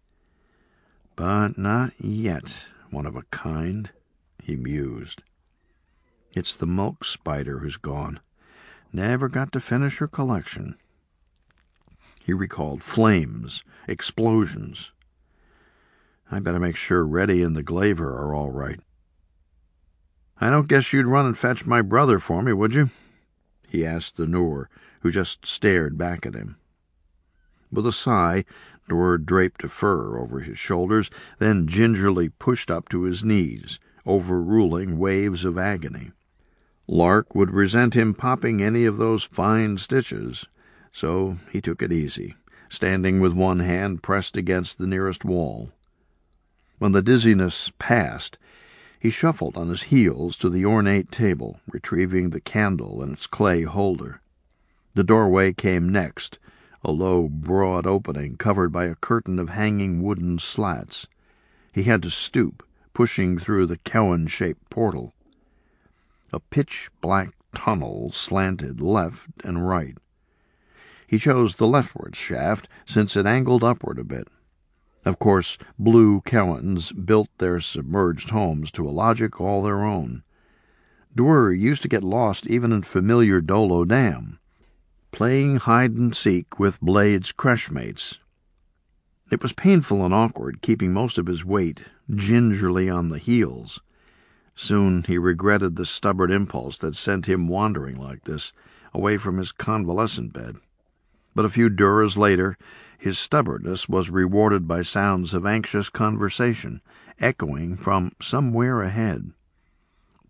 But not yet one of a kind, he mused. It's the mulk spider who's gone. Never got to finish her collection. He recalled flames, explosions. I better make sure Reddy and the Glaver are all right. I don't guess you'd run and fetch my brother for me, would you? He asked the Noor, who just stared back at him. With a sigh, Dwyer draped a fur over his shoulders, then gingerly pushed up to his knees, overruling waves of agony. Lark would resent him popping any of those fine stitches, so he took it easy, standing with one hand pressed against the nearest wall. When the dizziness passed, he shuffled on his heels to the ornate table, retrieving the candle in its clay holder. The doorway came next, a low, broad opening covered by a curtain of hanging wooden slats. He had to stoop, pushing through the Cowan-shaped portal. A pitch-black tunnel slanted left and right. He chose the leftward shaft, since it angled upward a bit. Of course, blue Cowans built their submerged homes to a logic all their own. Dwyer used to get lost even in familiar Dolo Dam, playing hide-and-seek with Blade's crushmates. It was painful and awkward, keeping most of his weight gingerly on the heels. Soon he regretted the stubborn impulse that sent him wandering like this, away from his convalescent bed. But a few duras later, his stubbornness was rewarded by sounds of anxious conversation, echoing from somewhere ahead.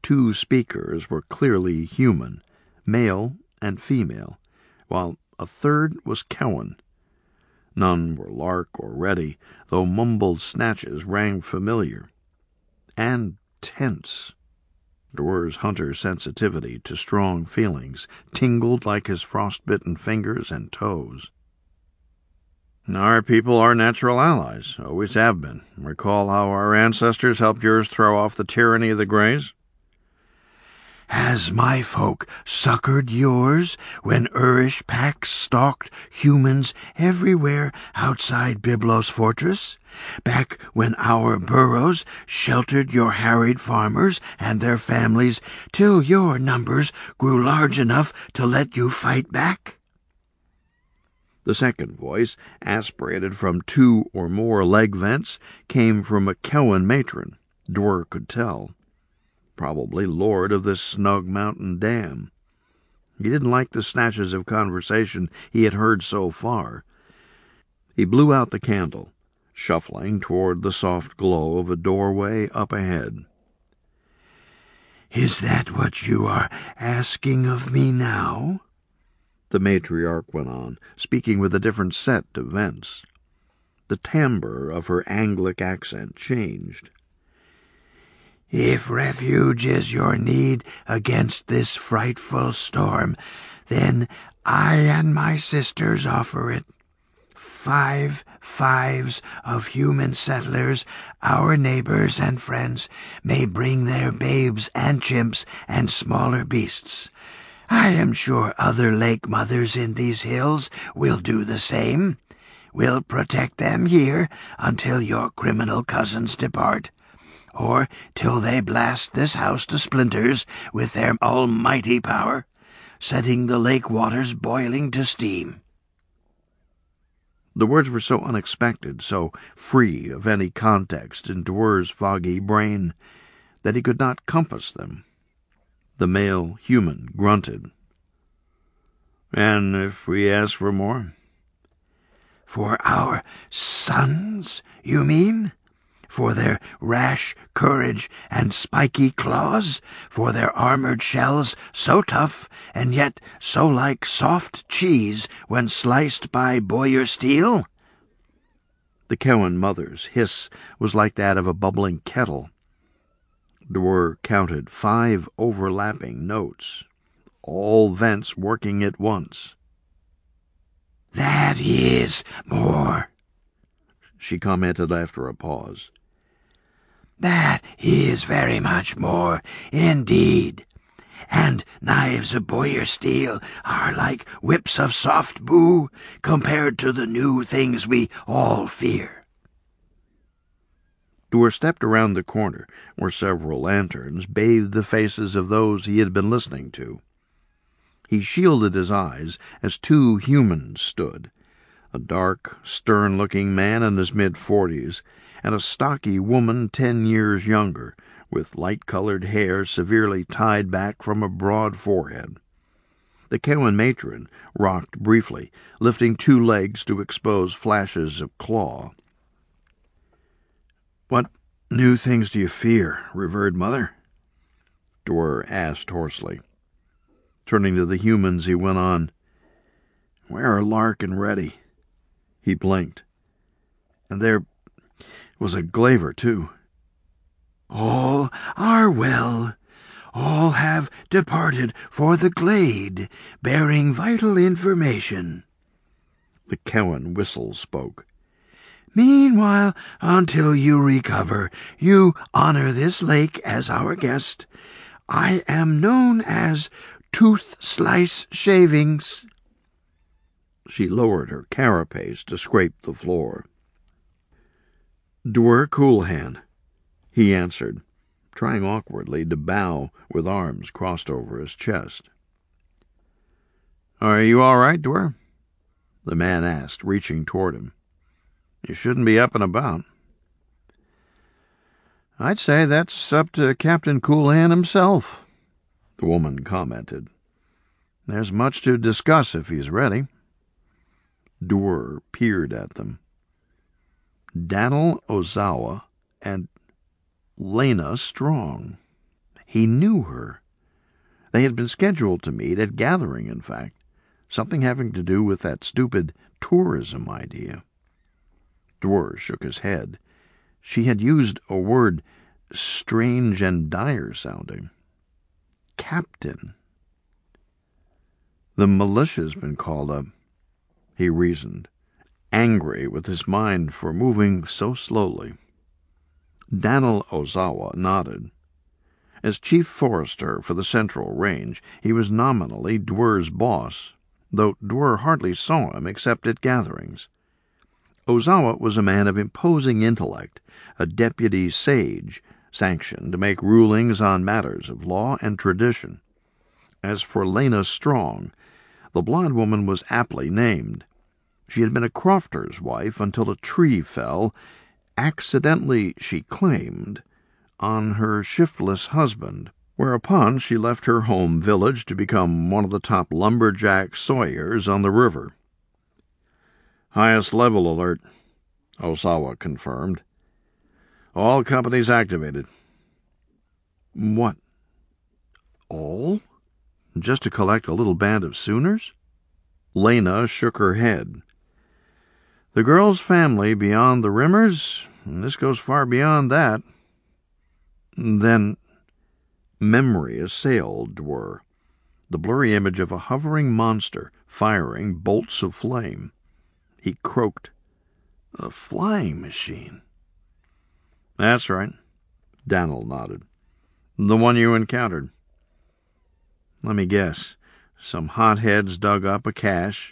two speakers were clearly human, male and female, while a third was Cowan. None were Lark or Reddy, though mumbled snatches rang familiar. And tense. Dwer's hunter's sensitivity to strong feelings tingled like his frostbitten fingers and toes. Our people are natural allies, always have been. Recall how our ancestors helped yours throw off the tyranny of the Greys? Has my folk succored yours when Urish packs stalked humans everywhere outside Byblos fortress? Back when our burrows sheltered your harried farmers and their families till your numbers grew large enough to let you fight back? The second voice, aspirated from two or more leg vents, came from a Cowan matron, Dwer could tell. Probably lord of this snug mountain dam. He didn't like the snatches of conversation he had heard so far. He blew out the candle, shuffling toward the soft glow of a doorway up ahead. Is that what you are asking of me now? The matriarch went on, speaking with a different set to Vance. The timbre of her Anglic accent changed. If refuge is your need against this frightful storm, then I and my sisters offer it. 5 fives of human settlers, our neighbors and friends, may bring their babes and chimps and smaller beasts. I am sure other lake mothers in these hills will do the same. We'll protect them here until your criminal cousins depart, or till they blast this house to splinters with their almighty power, setting the lake waters boiling to steam. The words were so unexpected, so free of any context in Dwer's foggy brain, that he could not compass them. The male human grunted. And if we ask for more? For our sons, you mean? For their rash courage and spiky claws? For their armored shells so tough and yet so like soft cheese when sliced by boyar steel? The Cowan mother's hiss was like that of a bubbling kettle. Dwer counted 5 overlapping notes, all vents working at once. That is more, she commented after a pause. That is very much more, indeed. And knives of boyar steel are like whips of soft boo compared to the new things we all fear. Dwer stepped around the corner, where several lanterns bathed the faces of those he had been listening to. He shielded his eyes as 2 humans stood, a dark, stern-looking man in his mid-40s, and a stocky woman 10 years younger, with light-colored hair severely tied back from a broad forehead. The Cowan matron rocked briefly, lifting 2 legs to expose flashes of claw. "What new things do you fear, revered mother?" Dwer asked hoarsely. Turning to the humans, he went on, "Where are Lark and Reddy?" He blinked. "And there was a Glaver, too." All are well. All have departed for the glade, bearing vital information. The Cowan whistle spoke. Meanwhile, until you recover, you honor this lake as our guest. I am known as Tooth-Slice Shavings. She lowered her carapace to scrape the floor. "Dwer Coolhand," he answered, trying awkwardly to bow with arms crossed over his chest. "Are you all right, Dwer?" the man asked, reaching toward him. "You shouldn't be up and about." "I'd say that's up to Captain Coolhand himself," the woman commented. "There's much to discuss if he's ready." Dwer peered at them. Daniel Ozawa and Lena Strong. He knew her. They had been scheduled to meet at gathering, in fact, something having to do with that stupid tourism idea. Dwyer shook his head. She had used a word strange and dire sounding. Captain. The militia's been called up, he reasoned, angry with his mind for moving so slowly. Dan'l Ozawa nodded. As chief forester for the Central Range, he was nominally Dwyer's boss, though Dwyer hardly saw him except at gatherings. Ozawa was a man of imposing intellect, a deputy sage, sanctioned to make rulings on matters of law and tradition. As for Lena Strong, the blonde woman was aptly named. She had been a crofter's wife until a tree fell, accidentally, she claimed, on her shiftless husband, whereupon she left her home village to become one of the top lumberjack sawyers on the river. "Highest level alert," Ozawa confirmed. "All companies activated." "What? All? Just to collect a little band of Sooners?" Lena shook her head. "The girl's family beyond the Rimmers, and this goes far beyond that." Then memory assailed Dwyer, the blurry image of a hovering monster firing bolts of flame. He croaked, "A flying machine." "That's right," Dan'l nodded. "The one you encountered." "Let me guess. Some hotheads dug up a cache."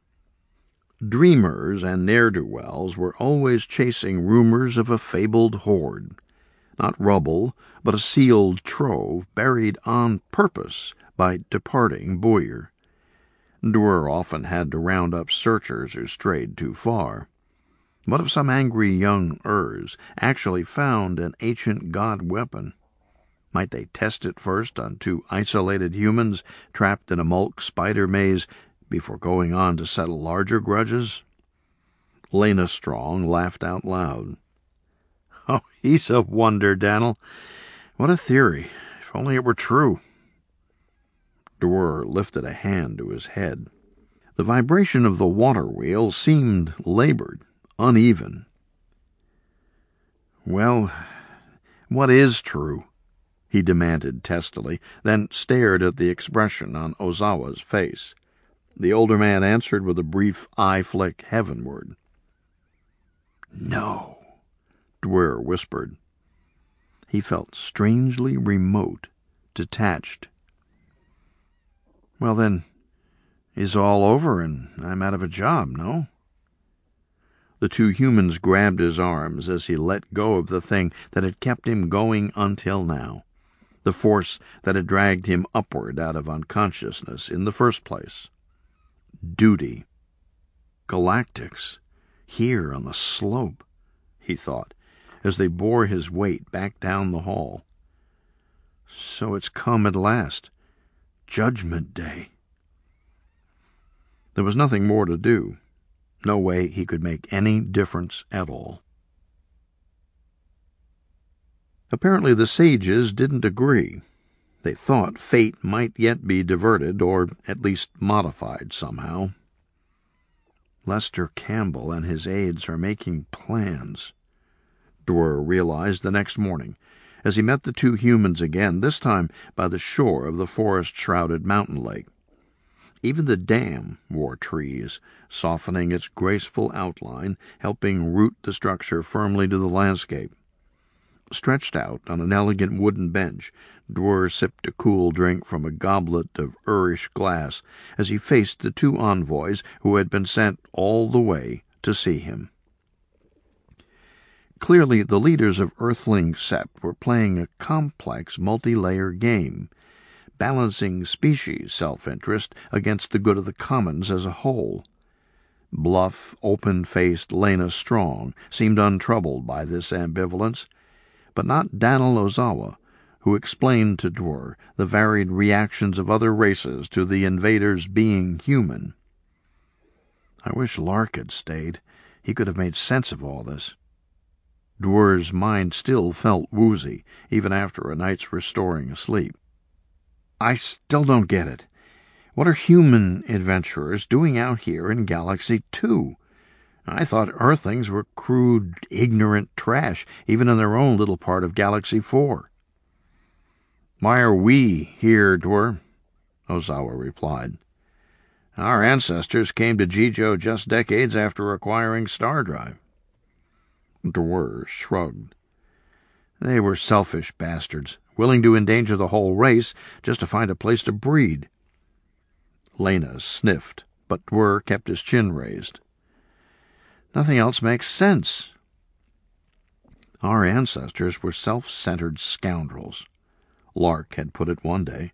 Dreamers and ne'er-do-wells were always chasing rumors of a fabled hoard. Not rubble, but a sealed trove buried on purpose by departing Bowyer. Dwyer often had to round up searchers who strayed too far. What if some angry young Urs actually found an ancient god weapon? Might they test it first on two isolated humans trapped in a mulk spider maze before going on to settle larger grudges? Lena Strong laughed out loud. "Oh, he's a wonder, Dan'l. What a theory. If only it were true." Dwyer lifted a hand to his head. The vibration of the water wheel seemed labored, uneven. "Well, what is true?" he demanded testily, then stared at the expression on Ozawa's face. The older man answered with a brief eye flick heavenward. "No," Dwyer whispered. He felt strangely remote, detached. "Well, then, it's all over and I'm out of a job, no?" The two humans grabbed his arms as he let go of the thing that had kept him going until now, the force that had dragged him upward out of unconsciousness in the first place. Duty. Galactics, here on the slope, he thought, as they bore his weight back down the hall. So it's come at last. Judgment Day. There was nothing more to do. No way he could make any difference at all. Apparently the sages didn't agree. They thought fate might yet be diverted, or at least modified somehow. Lester Campbell and his aides are making plans, Dwyer realized the next morning, as he met the two humans again, this time by the shore of the forest-shrouded mountain lake. Even the dam wore trees, softening its graceful outline, helping root the structure firmly to the landscape. Stretched out on an elegant wooden bench, Dwyer sipped a cool drink from a goblet of Urish glass as he faced the two envoys who had been sent all the way to see him. Clearly, the leaders of Earthling Sept were playing a complex, multi-layer game, balancing species self-interest against the good of the commons as a whole. Bluff, open-faced Lena Strong seemed untroubled by this ambivalence, but not Dan'l Ozawa, who explained to Dwyer the varied reactions of other races to the invaders being human. "I wish Lark had stayed. He could have made sense of all this." Dwer's mind still felt woozy, even after a night's restoring sleep. "I still don't get it. What are human adventurers doing out here in Galaxy 2? I thought Earthlings were crude, ignorant trash, even in their own little part of Galaxy 4. "Why are we here, Dwer?" Ozawa replied. "Our ancestors came to Jijo just decades after acquiring Star Drive." Dwer shrugged. "They were selfish bastards, willing to endanger the whole race just to find a place to breed." Lena sniffed, but Dwer kept his chin raised. "Nothing else makes sense." "Our ancestors were self-centered scoundrels," Lark had put it one day.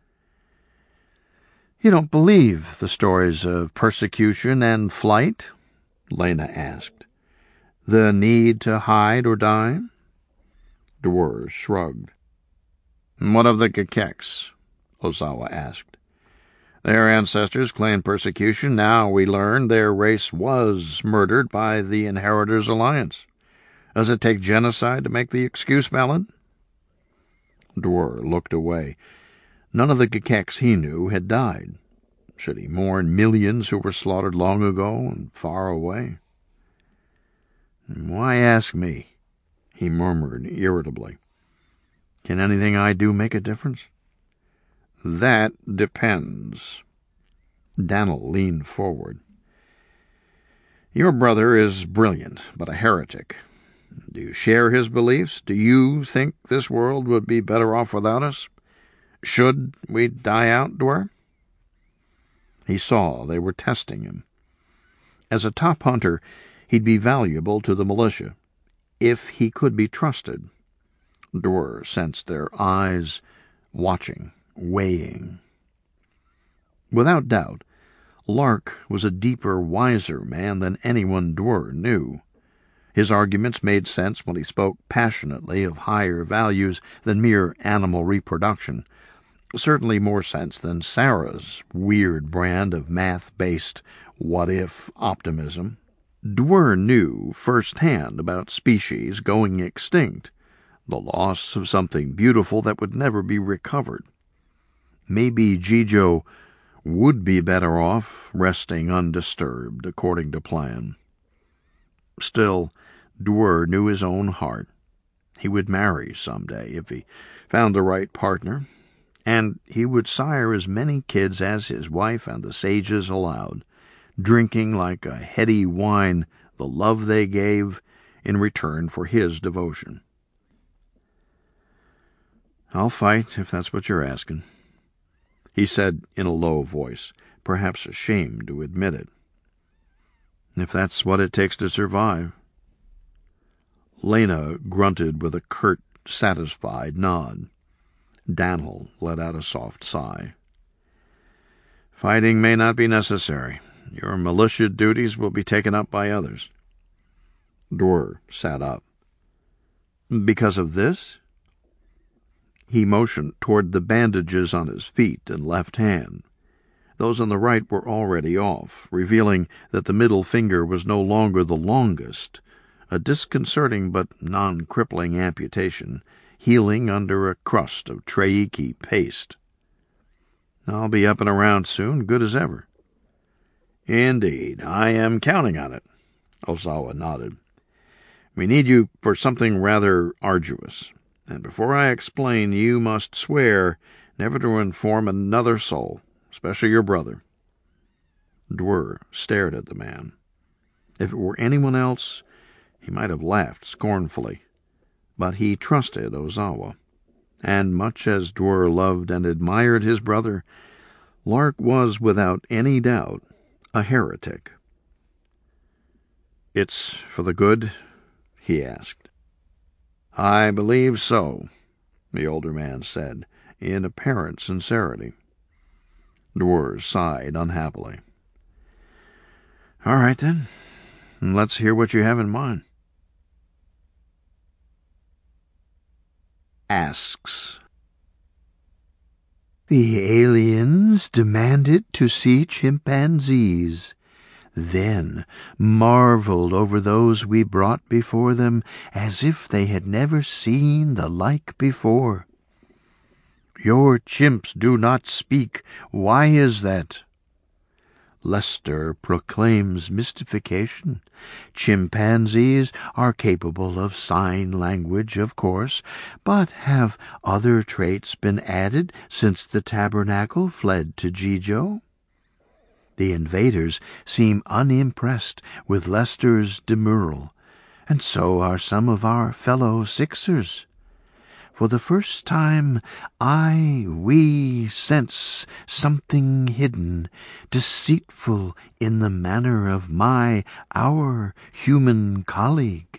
"You don't believe the stories of persecution and flight?" Lena asked. "The need to hide or die?" Dwer shrugged. "What of the Gakeks?" Ozawa asked. "Their ancestors claimed persecution. Now we learn their race was murdered by the Inheritors Alliance. Does it take genocide to make the excuse valid?" Dwer looked away. None of the Gakeks he knew had died. Should he mourn millions who were slaughtered long ago and far away? "Why ask me?" he murmured irritably. "Can anything I do make a difference?" "That depends." Daniel leaned forward. "Your brother is brilliant, but a heretic. Do you share his beliefs? Do you think this world would be better off without us? Should we die out, Dwer?" He saw they were testing him. As a top hunter, he'd be valuable to the militia, if he could be trusted. Dwer sensed their eyes watching, weighing. Without doubt, Lark was a deeper, wiser man than anyone Dwer knew. His arguments made sense when he spoke passionately of higher values than mere animal reproduction. Certainly more sense than Sarah's weird brand of math-based what-if optimism. Dwer knew firsthand about species going extinct, the loss of something beautiful that would never be recovered. Maybe Jijo would be better off resting undisturbed according to plan. Still, Dwer knew his own heart. He would marry someday if he found the right partner, and he would sire as many kids as his wife and the sages allowed, drinking like a heady wine the love they gave in return for his devotion. "I'll fight, if that's what you're asking," he said in a low voice, perhaps ashamed to admit it. "If that's what it takes to survive." Lena grunted with a curt, satisfied nod. Daniel let out a soft sigh. "Fighting may not be necessary. Your militia duties will be taken up by others." Dwer sat up. "Because of this?" He motioned toward the bandages on his feet and left hand. Those on the right were already off, revealing that the middle finger was no longer the longest, a disconcerting but non-crippling amputation, healing under a crust of Treiki paste. "I'll be up and around soon, good as ever." "Indeed, I am counting on it," Ozawa nodded. "We need you for something rather arduous, and before I explain, you must swear never to inform another soul, especially your brother." Dwer stared at the man. If it were anyone else, he might have laughed scornfully, but he trusted Ozawa, and much as Dwer loved and admired his brother, Lark was without any doubt a heretic. "It's for the good?" he asked. "I believe so," the older man said, in apparent sincerity. Dwer sighed unhappily. "All right, then. Let's hear what you have in mind." Asks. The aliens demanded to see chimpanzees. then marveled over those we brought before them as if they had never seen the like before. "Your chimps do not speak. Why is that?" Lester proclaims mystification. Chimpanzees are capable of sign language, of course, but have other traits been added since the tabernacle fled to Jijo? The invaders seem unimpressed with Lester's demurral, and so are some of our fellow Sixers. For the first time we sense something hidden, deceitful in the manner of our human colleague.